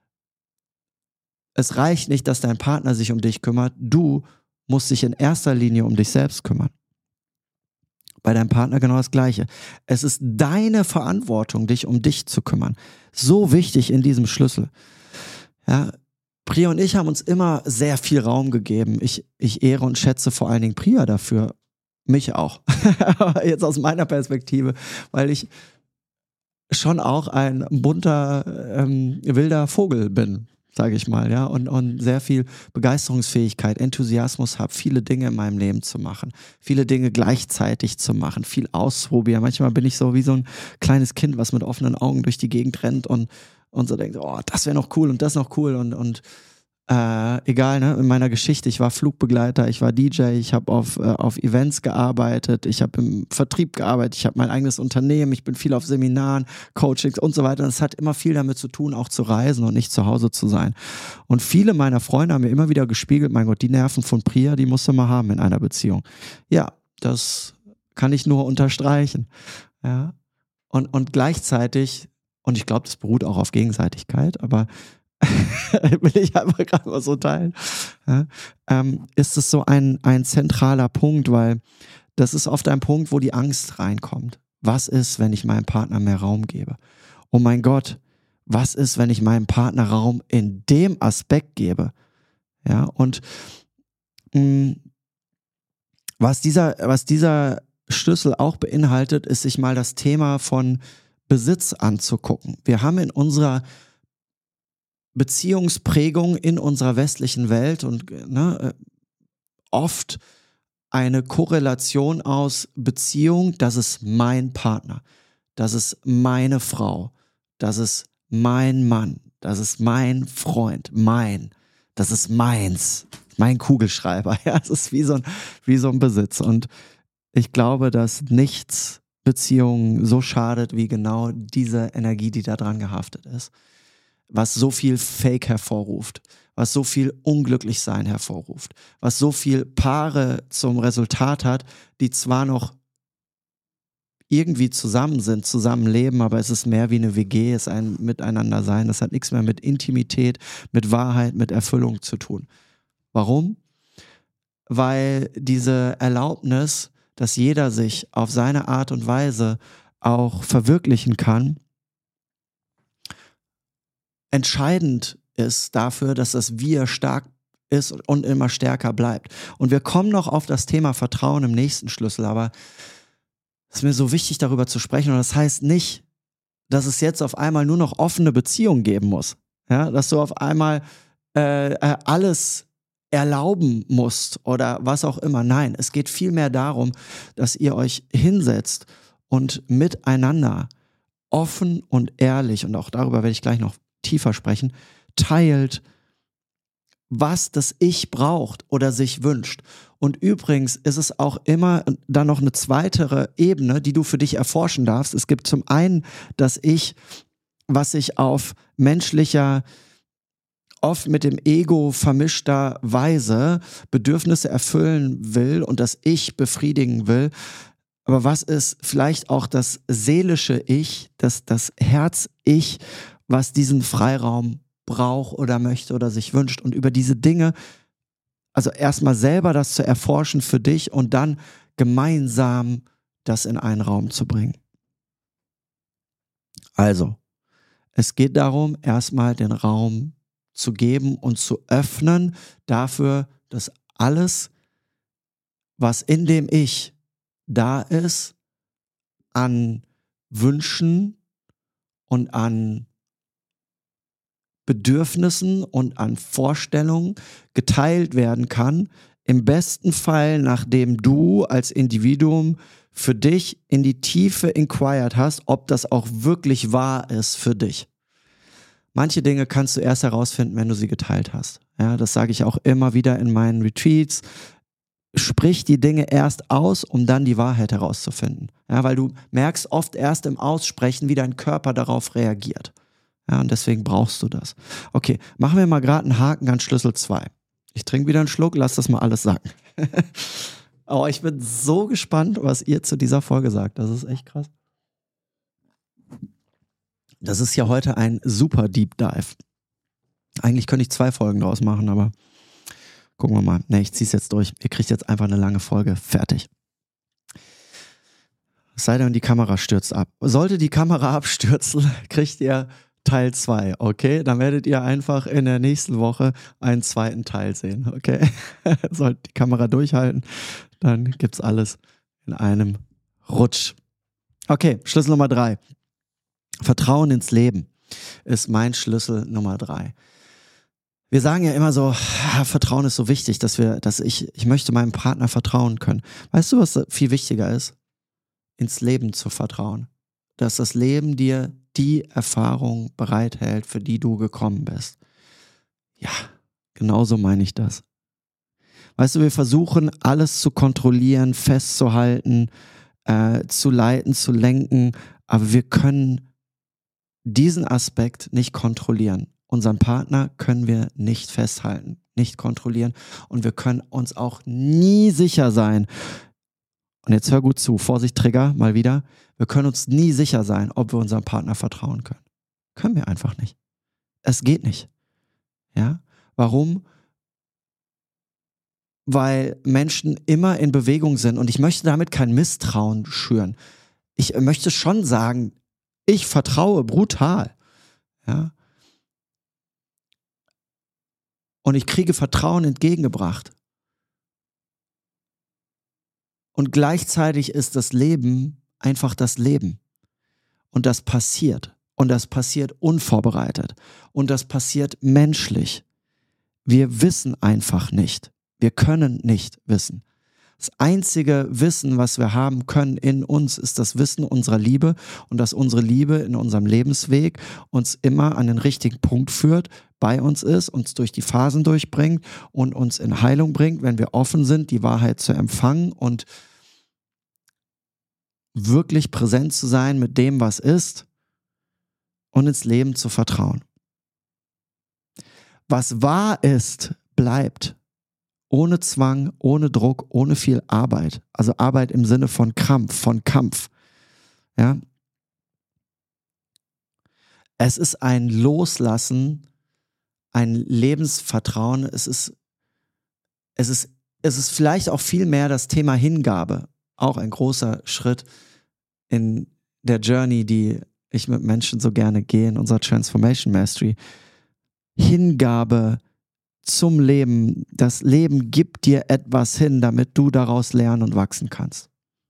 es reicht nicht, dass dein Partner sich um dich kümmert, du musst dich in erster Linie um dich selbst kümmern. Bei deinem Partner genau das Gleiche. Es ist deine Verantwortung, dich um dich zu kümmern. So wichtig in diesem Schlüssel. Ja, Priya und ich haben uns immer sehr viel Raum gegeben. Ich ehre und schätze vor allen Dingen Priya dafür. Mich auch. Jetzt aus meiner Perspektive, weil ich schon auch ein bunter, wilder Vogel bin, sage ich mal, ja, und sehr viel Begeisterungsfähigkeit, Enthusiasmus habe, viele Dinge in meinem Leben zu machen, viele Dinge gleichzeitig zu machen, viel ausprobieren. Manchmal bin ich so wie so ein kleines Kind, was mit offenen Augen durch die Gegend rennt und so denkt, oh, das wäre noch cool und das noch cool und egal, ne, in meiner Geschichte, ich war Flugbegleiter, ich war DJ, ich habe auf Events gearbeitet, ich habe im Vertrieb gearbeitet, ich habe mein eigenes Unternehmen, ich bin viel auf Seminaren, Coachings und so weiter und es hat immer viel damit zu tun, auch zu reisen und nicht zu Hause zu sein. Und viele meiner Freunde haben mir immer wieder gespiegelt, mein Gott, die Nerven von Priya, die musst du mal haben in einer Beziehung. Ja, das kann ich nur unterstreichen. Ja. Und gleichzeitig, und ich glaube, das beruht auch auf Gegenseitigkeit, aber will ich einfach gerade mal so teilen, ja, ist es so ein zentraler Punkt, weil das ist oft ein Punkt, wo die Angst reinkommt. Was ist, wenn ich meinem Partner mehr Raum gebe? Oh mein Gott, was ist, wenn ich meinem Partner Raum in dem Aspekt gebe? Ja, und was dieser Schlüssel auch beinhaltet, ist sich mal das Thema von Besitz anzugucken. Wir haben in unserer Beziehungsprägung in unserer westlichen Welt und oft eine Korrelation aus Beziehung, das ist mein Partner, das ist meine Frau, das ist mein Mann, das ist mein Freund, das ist meins, mein Kugelschreiber, ja, das ist wie so ein Besitz und Ich glaube, dass nichts Beziehungen so schadet wie genau diese Energie, die da dran gehaftet ist. Was so viel Fake hervorruft, was so viel Unglücklichsein hervorruft, was so viel Paare zum Resultat hat, die zwar noch irgendwie zusammen sind, zusammenleben, aber es ist mehr wie eine WG, es ist ein Miteinandersein. Das hat nichts mehr mit Intimität, mit Wahrheit, mit Erfüllung zu tun. Warum? Weil diese Erlaubnis, dass jeder sich auf seine Art und Weise auch verwirklichen kann, entscheidend ist dafür, dass das Wir stark ist und immer stärker bleibt. Und wir kommen noch auf das Thema Vertrauen im nächsten Schlüssel, aber es ist mir so wichtig, darüber zu sprechen. Und das heißt nicht, dass es jetzt auf einmal nur noch offene Beziehungen geben muss. Ja, dass du auf einmal alles erlauben musst oder was auch immer. Nein, es geht vielmehr darum, dass ihr euch hinsetzt und miteinander offen und ehrlich, und auch darüber werde ich gleich noch tiefer sprechen, teilt, was das Ich braucht oder sich wünscht. Und übrigens ist es auch immer dann noch eine zweite Ebene, die du für dich erforschen darfst. Es gibt zum einen das Ich, was sich auf menschlicher, oft mit dem Ego vermischter Weise Bedürfnisse erfüllen will und das Ich befriedigen will. Aber was ist vielleicht auch das seelische Ich, das Herz-Ich, was diesen Freiraum braucht oder möchte oder sich wünscht? Und über diese Dinge, also erstmal selber das zu erforschen für dich und dann gemeinsam das in einen Raum zu bringen. Also, es geht darum, erstmal den Raum zu geben und zu öffnen dafür, dass alles, was in dem Ich da ist, an Wünschen und an Bedürfnissen und an Vorstellungen geteilt werden kann, im besten Fall, nachdem du als Individuum für dich in die Tiefe inquired hast, ob das auch wirklich wahr ist für dich. Manche Dinge kannst du erst herausfinden, wenn du sie geteilt hast. Ja, das sage ich auch immer wieder in meinen Retreats. Sprich die Dinge erst aus, um dann die Wahrheit herauszufinden. Ja, weil du merkst oft erst im Aussprechen, wie dein Körper darauf reagiert. Ja, und deswegen brauchst du das. Okay, machen wir mal gerade einen Haken an Schlüssel 2. Ich trinke wieder einen Schluck, lass das mal alles sacken. Aber ich bin so gespannt, was ihr zu dieser Folge sagt. Das ist echt krass. Das ist ja heute ein super Deep Dive. Eigentlich könnte ich 2 Folgen draus machen, aber gucken wir mal. Ne, ich zieh's jetzt durch. Ihr kriegt jetzt einfach eine lange Folge. Fertig. Es sei denn, die Kamera stürzt ab. Sollte die Kamera abstürzen, kriegt ihr Teil 2, okay? Dann werdet ihr einfach in der nächsten Woche einen zweiten Teil sehen, okay? Sollte die Kamera durchhalten, dann gibt's alles in einem Rutsch. Okay, Schlüssel Nummer 3. Vertrauen ins Leben ist mein Schlüssel Nummer 3. Wir sagen ja immer so, Vertrauen ist so wichtig, dass ich möchte meinem Partner vertrauen können. Weißt du, was viel wichtiger ist? Ins Leben zu vertrauen. Dass das Leben dir die Erfahrung bereithält, für die du gekommen bist. Ja, genauso meine ich das. Weißt du, wir versuchen alles zu kontrollieren, festzuhalten, zu leiten, zu lenken, aber wir können diesen Aspekt nicht kontrollieren. Unseren Partner können wir nicht festhalten, nicht kontrollieren und wir können uns auch nie sicher sein. Und jetzt hör gut zu, Vorsicht, Trigger, mal wieder. Wir können uns nie sicher sein, ob wir unserem Partner vertrauen können. Können wir einfach nicht. Es geht nicht. Ja? Warum? Weil Menschen immer in Bewegung sind und ich möchte damit kein Misstrauen schüren. Ich möchte schon sagen, ich vertraue brutal. Ja? Und ich kriege Vertrauen entgegengebracht. Und gleichzeitig ist das Leben einfach das Leben. Und das passiert. Und das passiert unvorbereitet. Und das passiert menschlich. Wir wissen einfach nicht. Wir können nicht wissen. Das einzige Wissen, was wir haben können in uns, ist das Wissen unserer Liebe und dass unsere Liebe in unserem Lebensweg uns immer an den richtigen Punkt führt, bei uns ist, uns durch die Phasen durchbringt und uns in Heilung bringt, wenn wir offen sind, die Wahrheit zu empfangen und wirklich präsent zu sein mit dem, was ist und ins Leben zu vertrauen. Was wahr ist, bleibt. Ohne Zwang, ohne Druck, ohne viel Arbeit. Also Arbeit im Sinne von Krampf, von Kampf. Ja? Es ist ein Loslassen, ein Lebensvertrauen. Es ist vielleicht auch viel mehr das Thema Hingabe. Auch ein großer Schritt in der Journey, die ich mit Menschen so gerne gehe, in unserer Transformation Mastery. Hingabe zum Leben. Das Leben gibt dir etwas hin, damit du daraus lernen und wachsen kannst.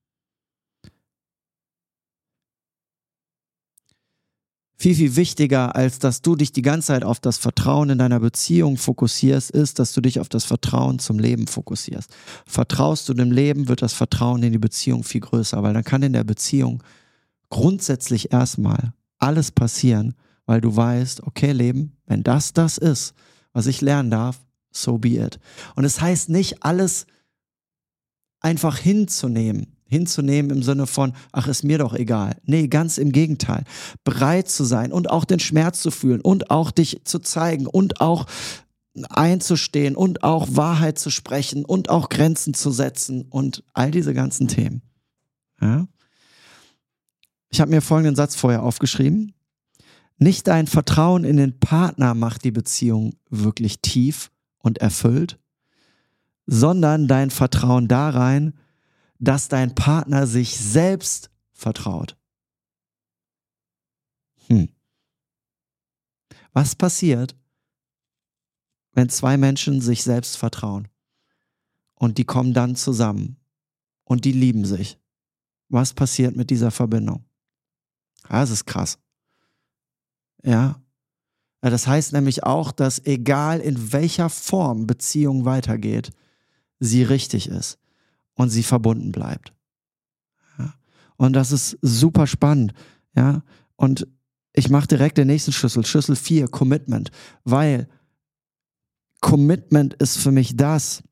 Viel, viel wichtiger, als dass du dich die ganze Zeit auf das Vertrauen in deiner Beziehung fokussierst, ist, dass du dich auf das Vertrauen zum Leben fokussierst. Vertraust du dem Leben, wird das Vertrauen in die Beziehung viel größer, weil dann kann in der Beziehung grundsätzlich erstmal alles passieren, weil du weißt, okay, Leben, wenn das ist, was ich lernen darf, so be it. Und es heißt nicht, alles einfach hinzunehmen im Sinne von, ach, ist mir doch egal. Nee, ganz im Gegenteil. Bereit zu sein und auch den Schmerz zu fühlen und auch dich zu zeigen und auch einzustehen und auch Wahrheit zu sprechen und auch Grenzen zu setzen und all diese ganzen Themen. Ja? Ich habe mir folgenden Satz vorher aufgeschrieben. Nicht dein Vertrauen in den Partner macht die Beziehung wirklich tief und erfüllt, sondern dein Vertrauen darein, dass dein Partner sich selbst vertraut. Was passiert, wenn zwei Menschen sich selbst vertrauen und die kommen dann zusammen und die lieben sich? Was passiert mit dieser Verbindung? Das ist krass. Ja. Das heißt nämlich auch, dass egal in welcher Form Beziehung weitergeht, sie richtig ist und sie verbunden bleibt. Ja. Und das ist super spannend. Ja. Und ich mache direkt den nächsten Schlüssel, Schlüssel 4, Commitment, weil Commitment ist für mich das,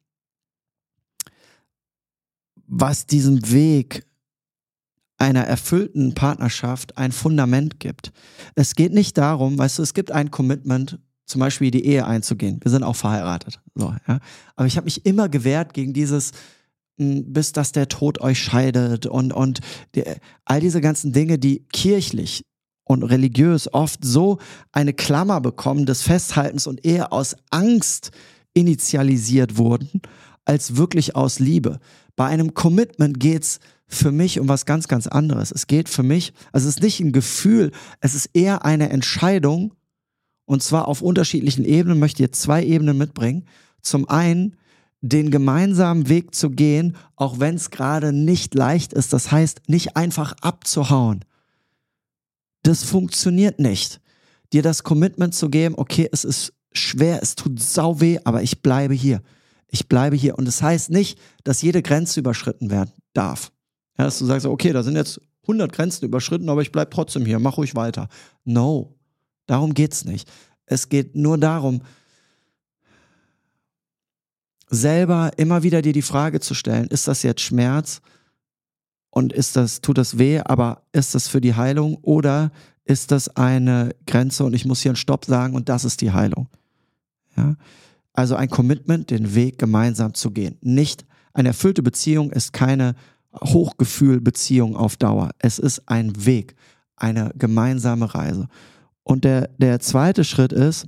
was diesem Weg einer erfüllten Partnerschaft ein Fundament gibt. Es geht nicht darum, weißt du, es gibt ein Commitment, zum Beispiel die Ehe einzugehen. Wir sind auch verheiratet. So, ja. Aber ich habe mich immer gewehrt gegen dieses, bis dass der Tod euch scheidet und all diese ganzen Dinge, die kirchlich und religiös oft so eine Klammer bekommen des Festhaltens und eher aus Angst initialisiert wurden, als wirklich aus Liebe. Bei einem Commitment geht's für mich um was ganz, ganz anderes. Es geht für mich, also es ist nicht ein Gefühl, es ist eher eine Entscheidung, und zwar auf unterschiedlichen Ebenen. Ich möchte jetzt 2 Ebenen mitbringen. Zum einen, den gemeinsamen Weg zu gehen, auch wenn es gerade nicht leicht ist. Das heißt, nicht einfach abzuhauen. Das funktioniert nicht. Dir das Commitment zu geben, okay, es ist schwer, es tut sau weh, aber ich bleibe hier. Ich bleibe hier. Und das heißt nicht, dass jede Grenze überschritten werden darf. Ja, dass du sagst, okay, da sind jetzt 100 Grenzen überschritten, aber ich bleibe trotzdem hier, mach ruhig weiter. No, darum geht's nicht. Es geht nur darum, selber immer wieder dir die Frage zu stellen, ist das jetzt Schmerz und tut das weh, aber ist das für die Heilung oder ist das eine Grenze und ich muss hier einen Stopp sagen und das ist die Heilung. Ja? Also ein Commitment, den Weg gemeinsam zu gehen. Nicht eine erfüllte Beziehung ist keine Hochgefühl-Beziehung auf Dauer. Es ist ein Weg, eine gemeinsame Reise. Und der zweite Schritt ist,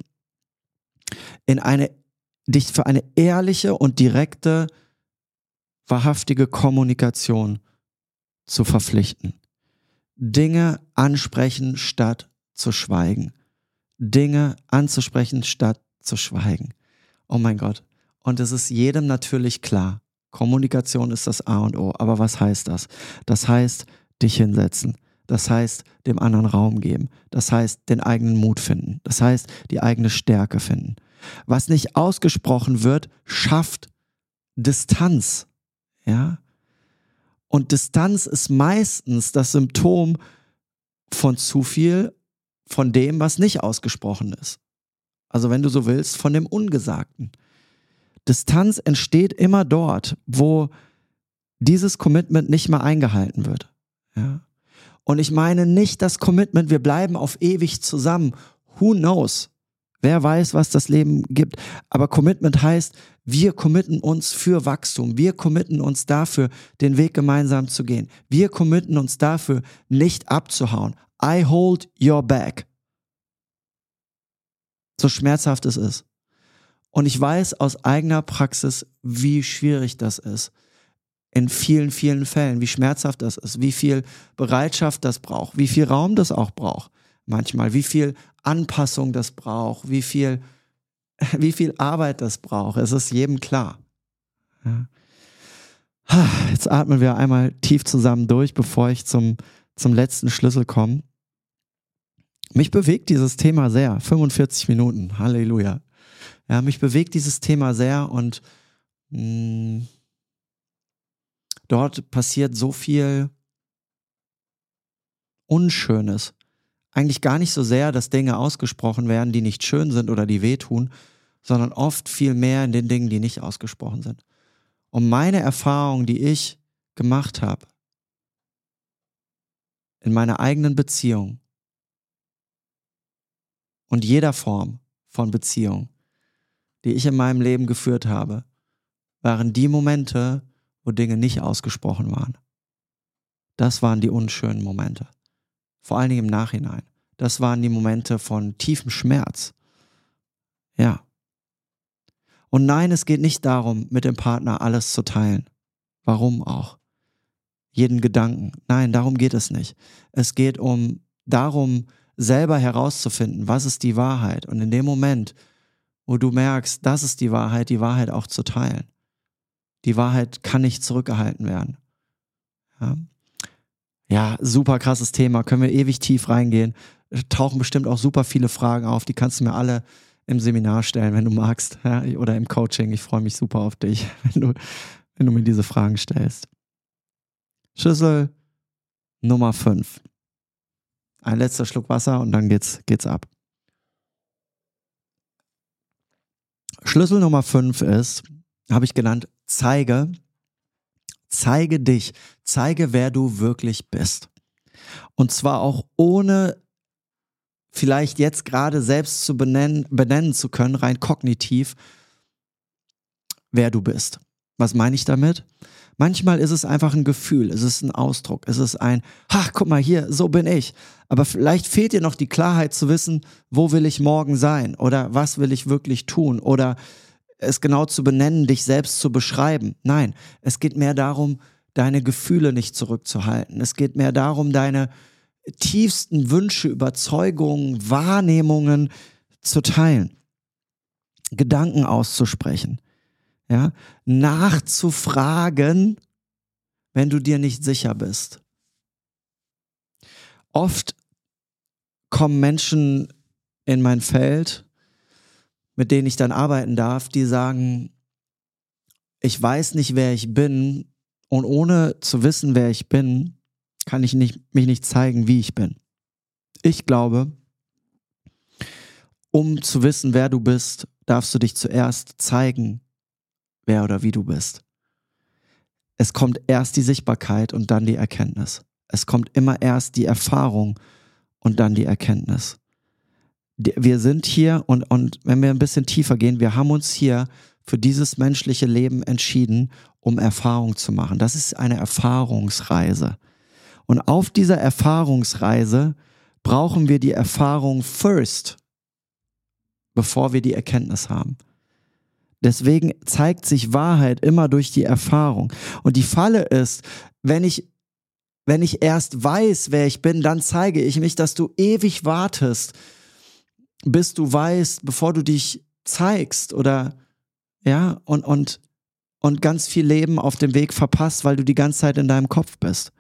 dich für eine ehrliche und direkte, wahrhaftige Kommunikation zu verpflichten. Dinge ansprechen statt zu schweigen. Dinge anzusprechen statt zu schweigen. Oh mein Gott. Und es ist jedem natürlich klar. Kommunikation ist das A und O. Aber was heißt das? Das heißt, dich hinsetzen. Das heißt, dem anderen Raum geben. Das heißt, den eigenen Mut finden. Das heißt, die eigene Stärke finden. Was nicht ausgesprochen wird, schafft Distanz. Ja? Und Distanz ist meistens das Symptom von zu viel von dem, was nicht ausgesprochen ist. Also wenn du so willst, von dem Ungesagten. Distanz entsteht immer dort, wo dieses Commitment nicht mehr eingehalten wird. Ja. Und ich meine nicht das Commitment, wir bleiben auf ewig zusammen. Who knows? Wer weiß, was das Leben gibt. Aber Commitment heißt, wir committen uns für Wachstum. Wir committen uns dafür, den Weg gemeinsam zu gehen. Wir committen uns dafür, nicht abzuhauen. I hold your back. So schmerzhaft es ist. Und ich weiß aus eigener Praxis, wie schwierig das ist. In vielen, vielen Fällen, wie schmerzhaft das ist, wie viel Bereitschaft das braucht, wie viel Raum das auch braucht. Manchmal, wie viel Anpassung das braucht, wie viel Arbeit das braucht. Es ist jedem klar. Ja. Jetzt atmen wir einmal tief zusammen durch, bevor ich zum letzten Schlüssel komme. Mich bewegt dieses Thema sehr. 45 Minuten. Halleluja. Ja, mich bewegt dieses Thema sehr und dort passiert so viel Unschönes. Eigentlich gar nicht so sehr, dass Dinge ausgesprochen werden, die nicht schön sind oder die wehtun, sondern oft viel mehr in den Dingen, die nicht ausgesprochen sind. Und meine Erfahrung, die ich gemacht habe, in meiner eigenen Beziehung und jeder Form von Beziehung, die ich in meinem Leben geführt habe, waren die Momente, wo Dinge nicht ausgesprochen waren. Das waren die unschönen Momente. Vor allen Dingen im Nachhinein. Das waren die Momente von tiefem Schmerz. Ja. Und nein, es geht nicht darum, mit dem Partner alles zu teilen. Warum auch? Jeden Gedanken. Nein, darum geht es nicht. Es geht darum, selber herauszufinden, was ist die Wahrheit. Und in dem Moment, wo du merkst, das ist die Wahrheit auch zu teilen. Die Wahrheit kann nicht zurückgehalten werden. Ja, super krasses Thema. Können wir ewig tief reingehen. Tauchen bestimmt auch super viele Fragen auf. Die kannst du mir alle im Seminar stellen, wenn du magst. Ja? Oder im Coaching. Ich freue mich super auf dich, wenn du mir diese Fragen stellst. Schlüssel Nummer 5. Ein letzter Schluck Wasser und dann geht's ab. Schlüssel Nummer 5 ist, habe ich genannt, zeige dich, zeige, wer du wirklich bist. Und zwar auch ohne vielleicht jetzt gerade selbst zu benennen zu können, rein kognitiv, wer du bist. Was meine ich damit? Manchmal ist es einfach ein Gefühl, es ist ein Ausdruck, es ist guck mal hier, so bin ich. Aber vielleicht fehlt dir noch die Klarheit zu wissen, wo will ich morgen sein oder was will ich wirklich tun oder es genau zu benennen, dich selbst zu beschreiben. Nein, es geht mehr darum, deine Gefühle nicht zurückzuhalten. Es geht mehr darum, deine tiefsten Wünsche, Überzeugungen, Wahrnehmungen zu teilen, Gedanken auszusprechen, ja, nachzufragen, wenn du dir nicht sicher bist. Oft kommen Menschen in mein Feld, mit denen ich dann arbeiten darf, die sagen, ich weiß nicht, wer ich bin und ohne zu wissen, wer ich bin, kann ich mich nicht zeigen, wie ich bin. Ich glaube, um zu wissen, wer du bist, darfst du dich zuerst zeigen, wer oder wie du bist. Es kommt erst die Sichtbarkeit und dann die Erkenntnis. Es kommt immer erst die Erfahrung und dann die Erkenntnis. Wir sind hier und wenn wir ein bisschen tiefer gehen, wir haben uns hier für dieses menschliche Leben entschieden, um Erfahrung zu machen. Das ist eine Erfahrungsreise. Und auf dieser Erfahrungsreise brauchen wir die Erfahrung first, bevor wir die Erkenntnis haben. Deswegen zeigt sich Wahrheit immer durch die Erfahrung. Und die Falle ist, wenn ich erst weiß, wer ich bin, dann zeige ich mich, dass du ewig wartest, bis du weißt, bevor du dich zeigst oder ja, und ganz viel Leben auf dem Weg verpasst, weil du die ganze Zeit in deinem Kopf bist.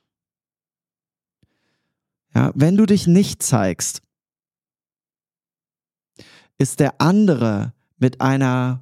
Ja, wenn du dich nicht zeigst, ist der andere mit einer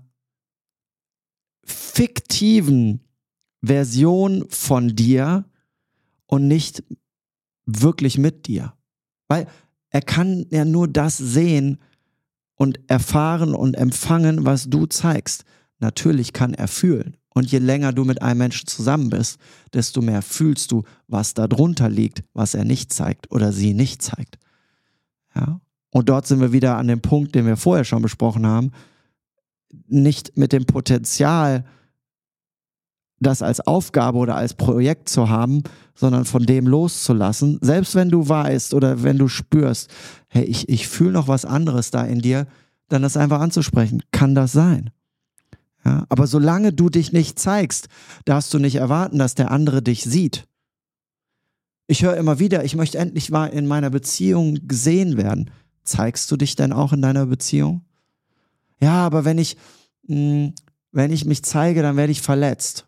fiktiven Version von dir und nicht wirklich mit dir. Weil er kann ja nur das sehen und erfahren und empfangen, was du zeigst. Natürlich kann er fühlen Und je länger du mit einem Menschen zusammen bist, desto mehr fühlst du, was da drunter liegt, was er nicht zeigt oder sie nicht zeigt. Ja? Und dort sind wir wieder an dem Punkt, den wir vorher schon besprochen haben, nicht mit dem Potenzial, das als Aufgabe oder als Projekt zu haben, sondern von dem loszulassen. Selbst wenn du weißt oder wenn du spürst, hey, ich fühle noch was anderes da in dir, dann das einfach anzusprechen. Kann das sein? Ja, aber solange du dich nicht zeigst, darfst du nicht erwarten, dass der andere dich sieht. Ich höre immer wieder, ich möchte endlich mal in meiner Beziehung gesehen werden. Zeigst du dich denn auch in deiner Beziehung? Ja, aber wenn ich mich zeige, dann werde ich verletzt.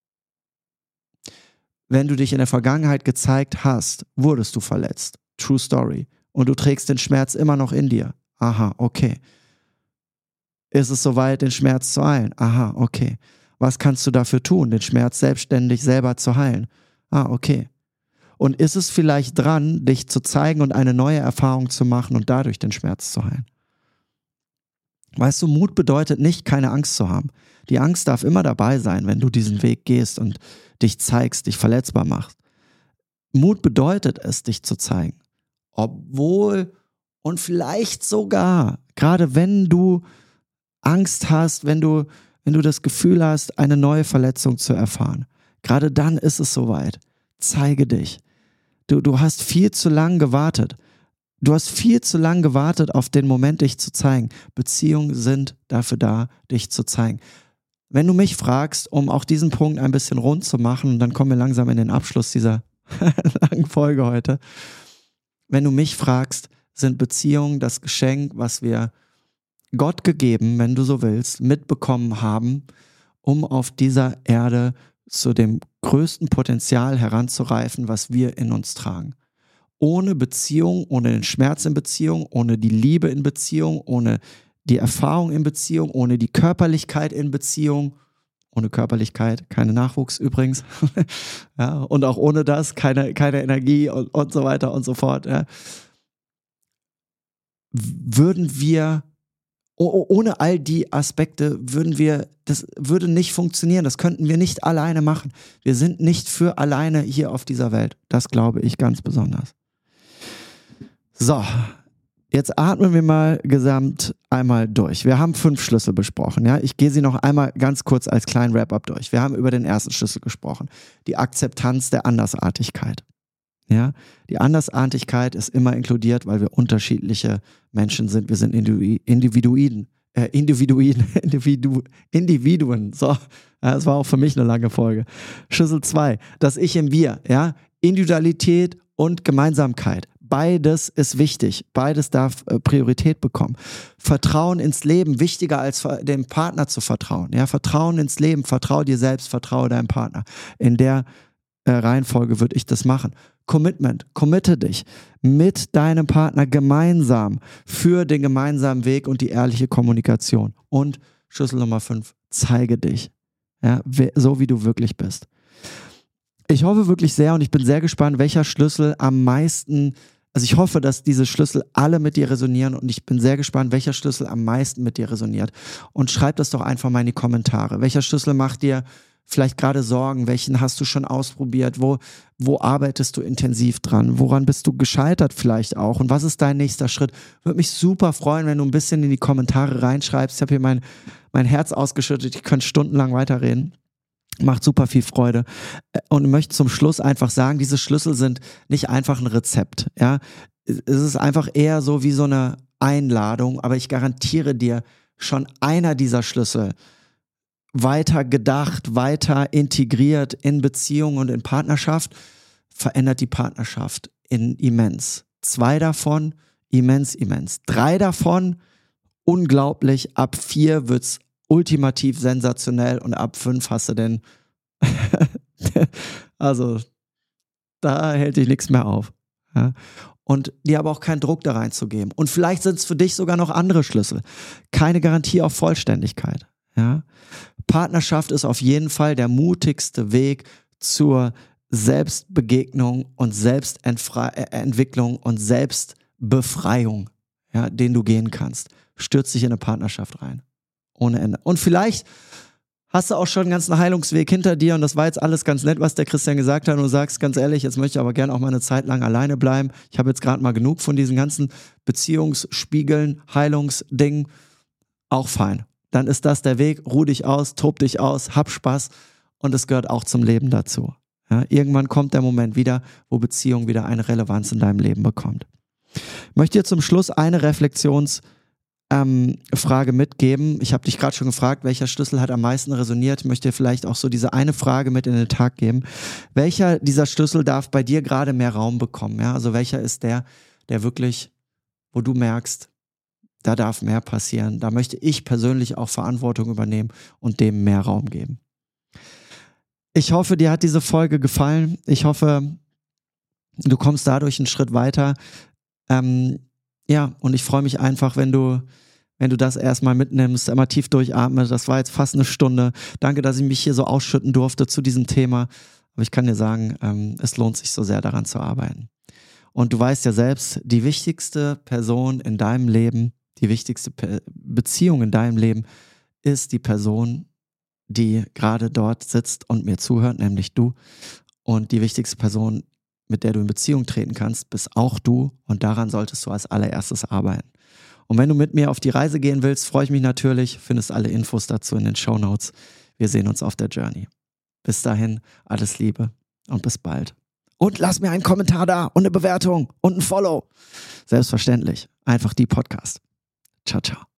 Wenn du dich in der Vergangenheit gezeigt hast, wurdest du verletzt. True Story. Und du trägst den Schmerz immer noch in dir. Aha, okay. Ist es soweit, den Schmerz zu heilen? Aha, okay. Was kannst du dafür tun, den Schmerz selbstständig selber zu heilen? Ah, okay. Und ist es vielleicht dran, dich zu zeigen und eine neue Erfahrung zu machen und dadurch den Schmerz zu heilen? Weißt du, Mut bedeutet nicht, keine Angst zu haben. Die Angst darf immer dabei sein, wenn du diesen Weg gehst und dich zeigst, dich verletzbar machst. Mut bedeutet es, dich zu zeigen. Obwohl und vielleicht sogar, gerade wenn du Angst hast, wenn du das Gefühl hast, eine neue Verletzung zu erfahren. Gerade dann ist es soweit. Zeige dich. Du hast viel zu lang gewartet. Du hast viel zu lang gewartet auf den Moment, dich zu zeigen. Beziehungen sind dafür da, dich zu zeigen. Wenn du mich fragst, um auch diesen Punkt ein bisschen rund zu machen, und dann kommen wir langsam in den Abschluss dieser langen Folge heute. Wenn du mich fragst, sind Beziehungen das Geschenk, was wir Gott gegeben, wenn du so willst, mitbekommen haben, um auf dieser Erde zu dem größten Potenzial heranzureifen, was wir in uns tragen. Ohne Beziehung, ohne den Schmerz in Beziehung, ohne die Liebe in Beziehung, ohne die Erfahrung in Beziehung, ohne die Körperlichkeit in Beziehung, ohne Körperlichkeit, keine Nachwuchs übrigens, ja, und auch ohne das keine Energie und so weiter und so fort, ja, würden wir ohne all die Aspekte das würde nicht funktionieren, das könnten wir nicht alleine machen. Wir sind nicht für alleine hier auf dieser Welt. Das glaube ich ganz besonders. So, jetzt atmen wir mal gesamt einmal durch. Wir haben 5 Schlüssel besprochen. Ja? Ich gehe sie noch einmal ganz kurz als kleinen Wrap-up durch. Wir haben über den ersten Schlüssel gesprochen. Die Akzeptanz der Andersartigkeit. Ja? Die Andersartigkeit ist immer inkludiert, weil wir unterschiedliche Menschen sind. Wir sind Individuen. So, ja, das war auch für mich eine lange Folge. Schlüssel 2, das Ich im Wir. Ja? Individualität und Gemeinsamkeit. Beides ist wichtig. Beides darf Priorität bekommen. Vertrauen ins Leben, wichtiger als dem Partner zu vertrauen. Ja? Vertrauen ins Leben, vertraue dir selbst, vertraue deinem Partner. In der Reihenfolge würde ich das machen. Commitment, committe dich mit deinem Partner gemeinsam für den gemeinsamen Weg und die ehrliche Kommunikation. Und Schlüssel Nummer 5, zeige dich, ja, so wie du wirklich bist. Ich hoffe wirklich sehr und ich bin sehr gespannt, welcher Schlüssel am meisten, also ich hoffe, dass diese Schlüssel alle mit dir resonieren und ich bin sehr gespannt, welcher Schlüssel am meisten mit dir resoniert. Und schreib das doch einfach mal in die Kommentare. Welcher Schlüssel macht dir vielleicht gerade Sorgen? Welchen hast du schon ausprobiert? Wo arbeitest du intensiv dran? Woran bist du gescheitert vielleicht auch? Und was ist dein nächster Schritt? Würde mich super freuen, wenn du ein bisschen in die Kommentare reinschreibst. Ich habe hier mein Herz ausgeschüttet. Ich könnte stundenlang weiterreden. Macht super viel Freude. Und möchte zum Schluss einfach sagen, diese Schlüssel sind nicht einfach ein Rezept. Ja? Es ist einfach eher so wie so eine Einladung, aber ich garantiere dir, schon einer dieser Schlüssel weiter gedacht, weiter integriert in Beziehung und in Partnerschaft, verändert die Partnerschaft immens. 2 davon immens. 3 davon unglaublich. Ab 4 wird's ultimativ sensationell und ab 5 hast du den also da hält dich nichts mehr auf. Ja? Und dir aber auch keinen Druck da reinzugeben. Und vielleicht sind es für dich sogar noch andere Schlüssel. Keine Garantie auf Vollständigkeit. Ja? Partnerschaft ist auf jeden Fall der mutigste Weg zur Selbstbegegnung und Selbstentwicklung und Selbstbefreiung, ja, den du gehen kannst. Stürz dich in eine Partnerschaft rein. Ohne Ende. Und vielleicht hast du auch schon einen ganzen Heilungsweg hinter dir und das war jetzt alles ganz nett, was der Christian gesagt hat und du sagst ganz ehrlich, jetzt möchte ich aber gerne auch mal eine Zeit lang alleine bleiben. Ich habe jetzt gerade mal genug von diesen ganzen Beziehungsspiegeln, Heilungsdingen. Auch fein. Dann ist das der Weg, ruh dich aus, tob dich aus, hab Spaß und es gehört auch zum Leben dazu. Ja, irgendwann kommt der Moment wieder, wo Beziehung wieder eine Relevanz in deinem Leben bekommt. Ich möchte dir zum Schluss eine Frage mitgeben. Ich habe dich gerade schon gefragt, welcher Schlüssel hat am meisten resoniert. Ich möchte dir vielleicht auch so diese eine Frage mit in den Tag geben. Welcher dieser Schlüssel darf bei dir gerade mehr Raum bekommen? Ja? Also welcher ist der wirklich, wo du merkst, da darf mehr passieren. Da möchte ich persönlich auch Verantwortung übernehmen und dem mehr Raum geben. Ich hoffe, dir hat diese Folge gefallen. Ich hoffe, du kommst dadurch einen Schritt weiter. Und ich freue mich einfach, wenn du das erstmal mitnimmst, einmal tief durchatmest. Das war jetzt fast eine Stunde. Danke, dass ich mich hier so ausschütten durfte zu diesem Thema. Aber ich kann dir sagen, es lohnt sich so sehr, daran zu arbeiten. Und du weißt ja selbst, die wichtigste Person in deinem Leben, die wichtigste Beziehung in deinem Leben ist die Person, die gerade dort sitzt und mir zuhört, nämlich du. Und die wichtigste Person, mit der du in Beziehung treten kannst, bist auch du und daran solltest du als allererstes arbeiten. Und wenn du mit mir auf die Reise gehen willst, freue ich mich natürlich, findest alle Infos dazu in den Shownotes. Wir sehen uns auf der Journey. Bis dahin, alles Liebe und bis bald. Und lass mir einen Kommentar da und eine Bewertung und ein Follow. Selbstverständlich, einfach die Podcast. Ciao, ciao.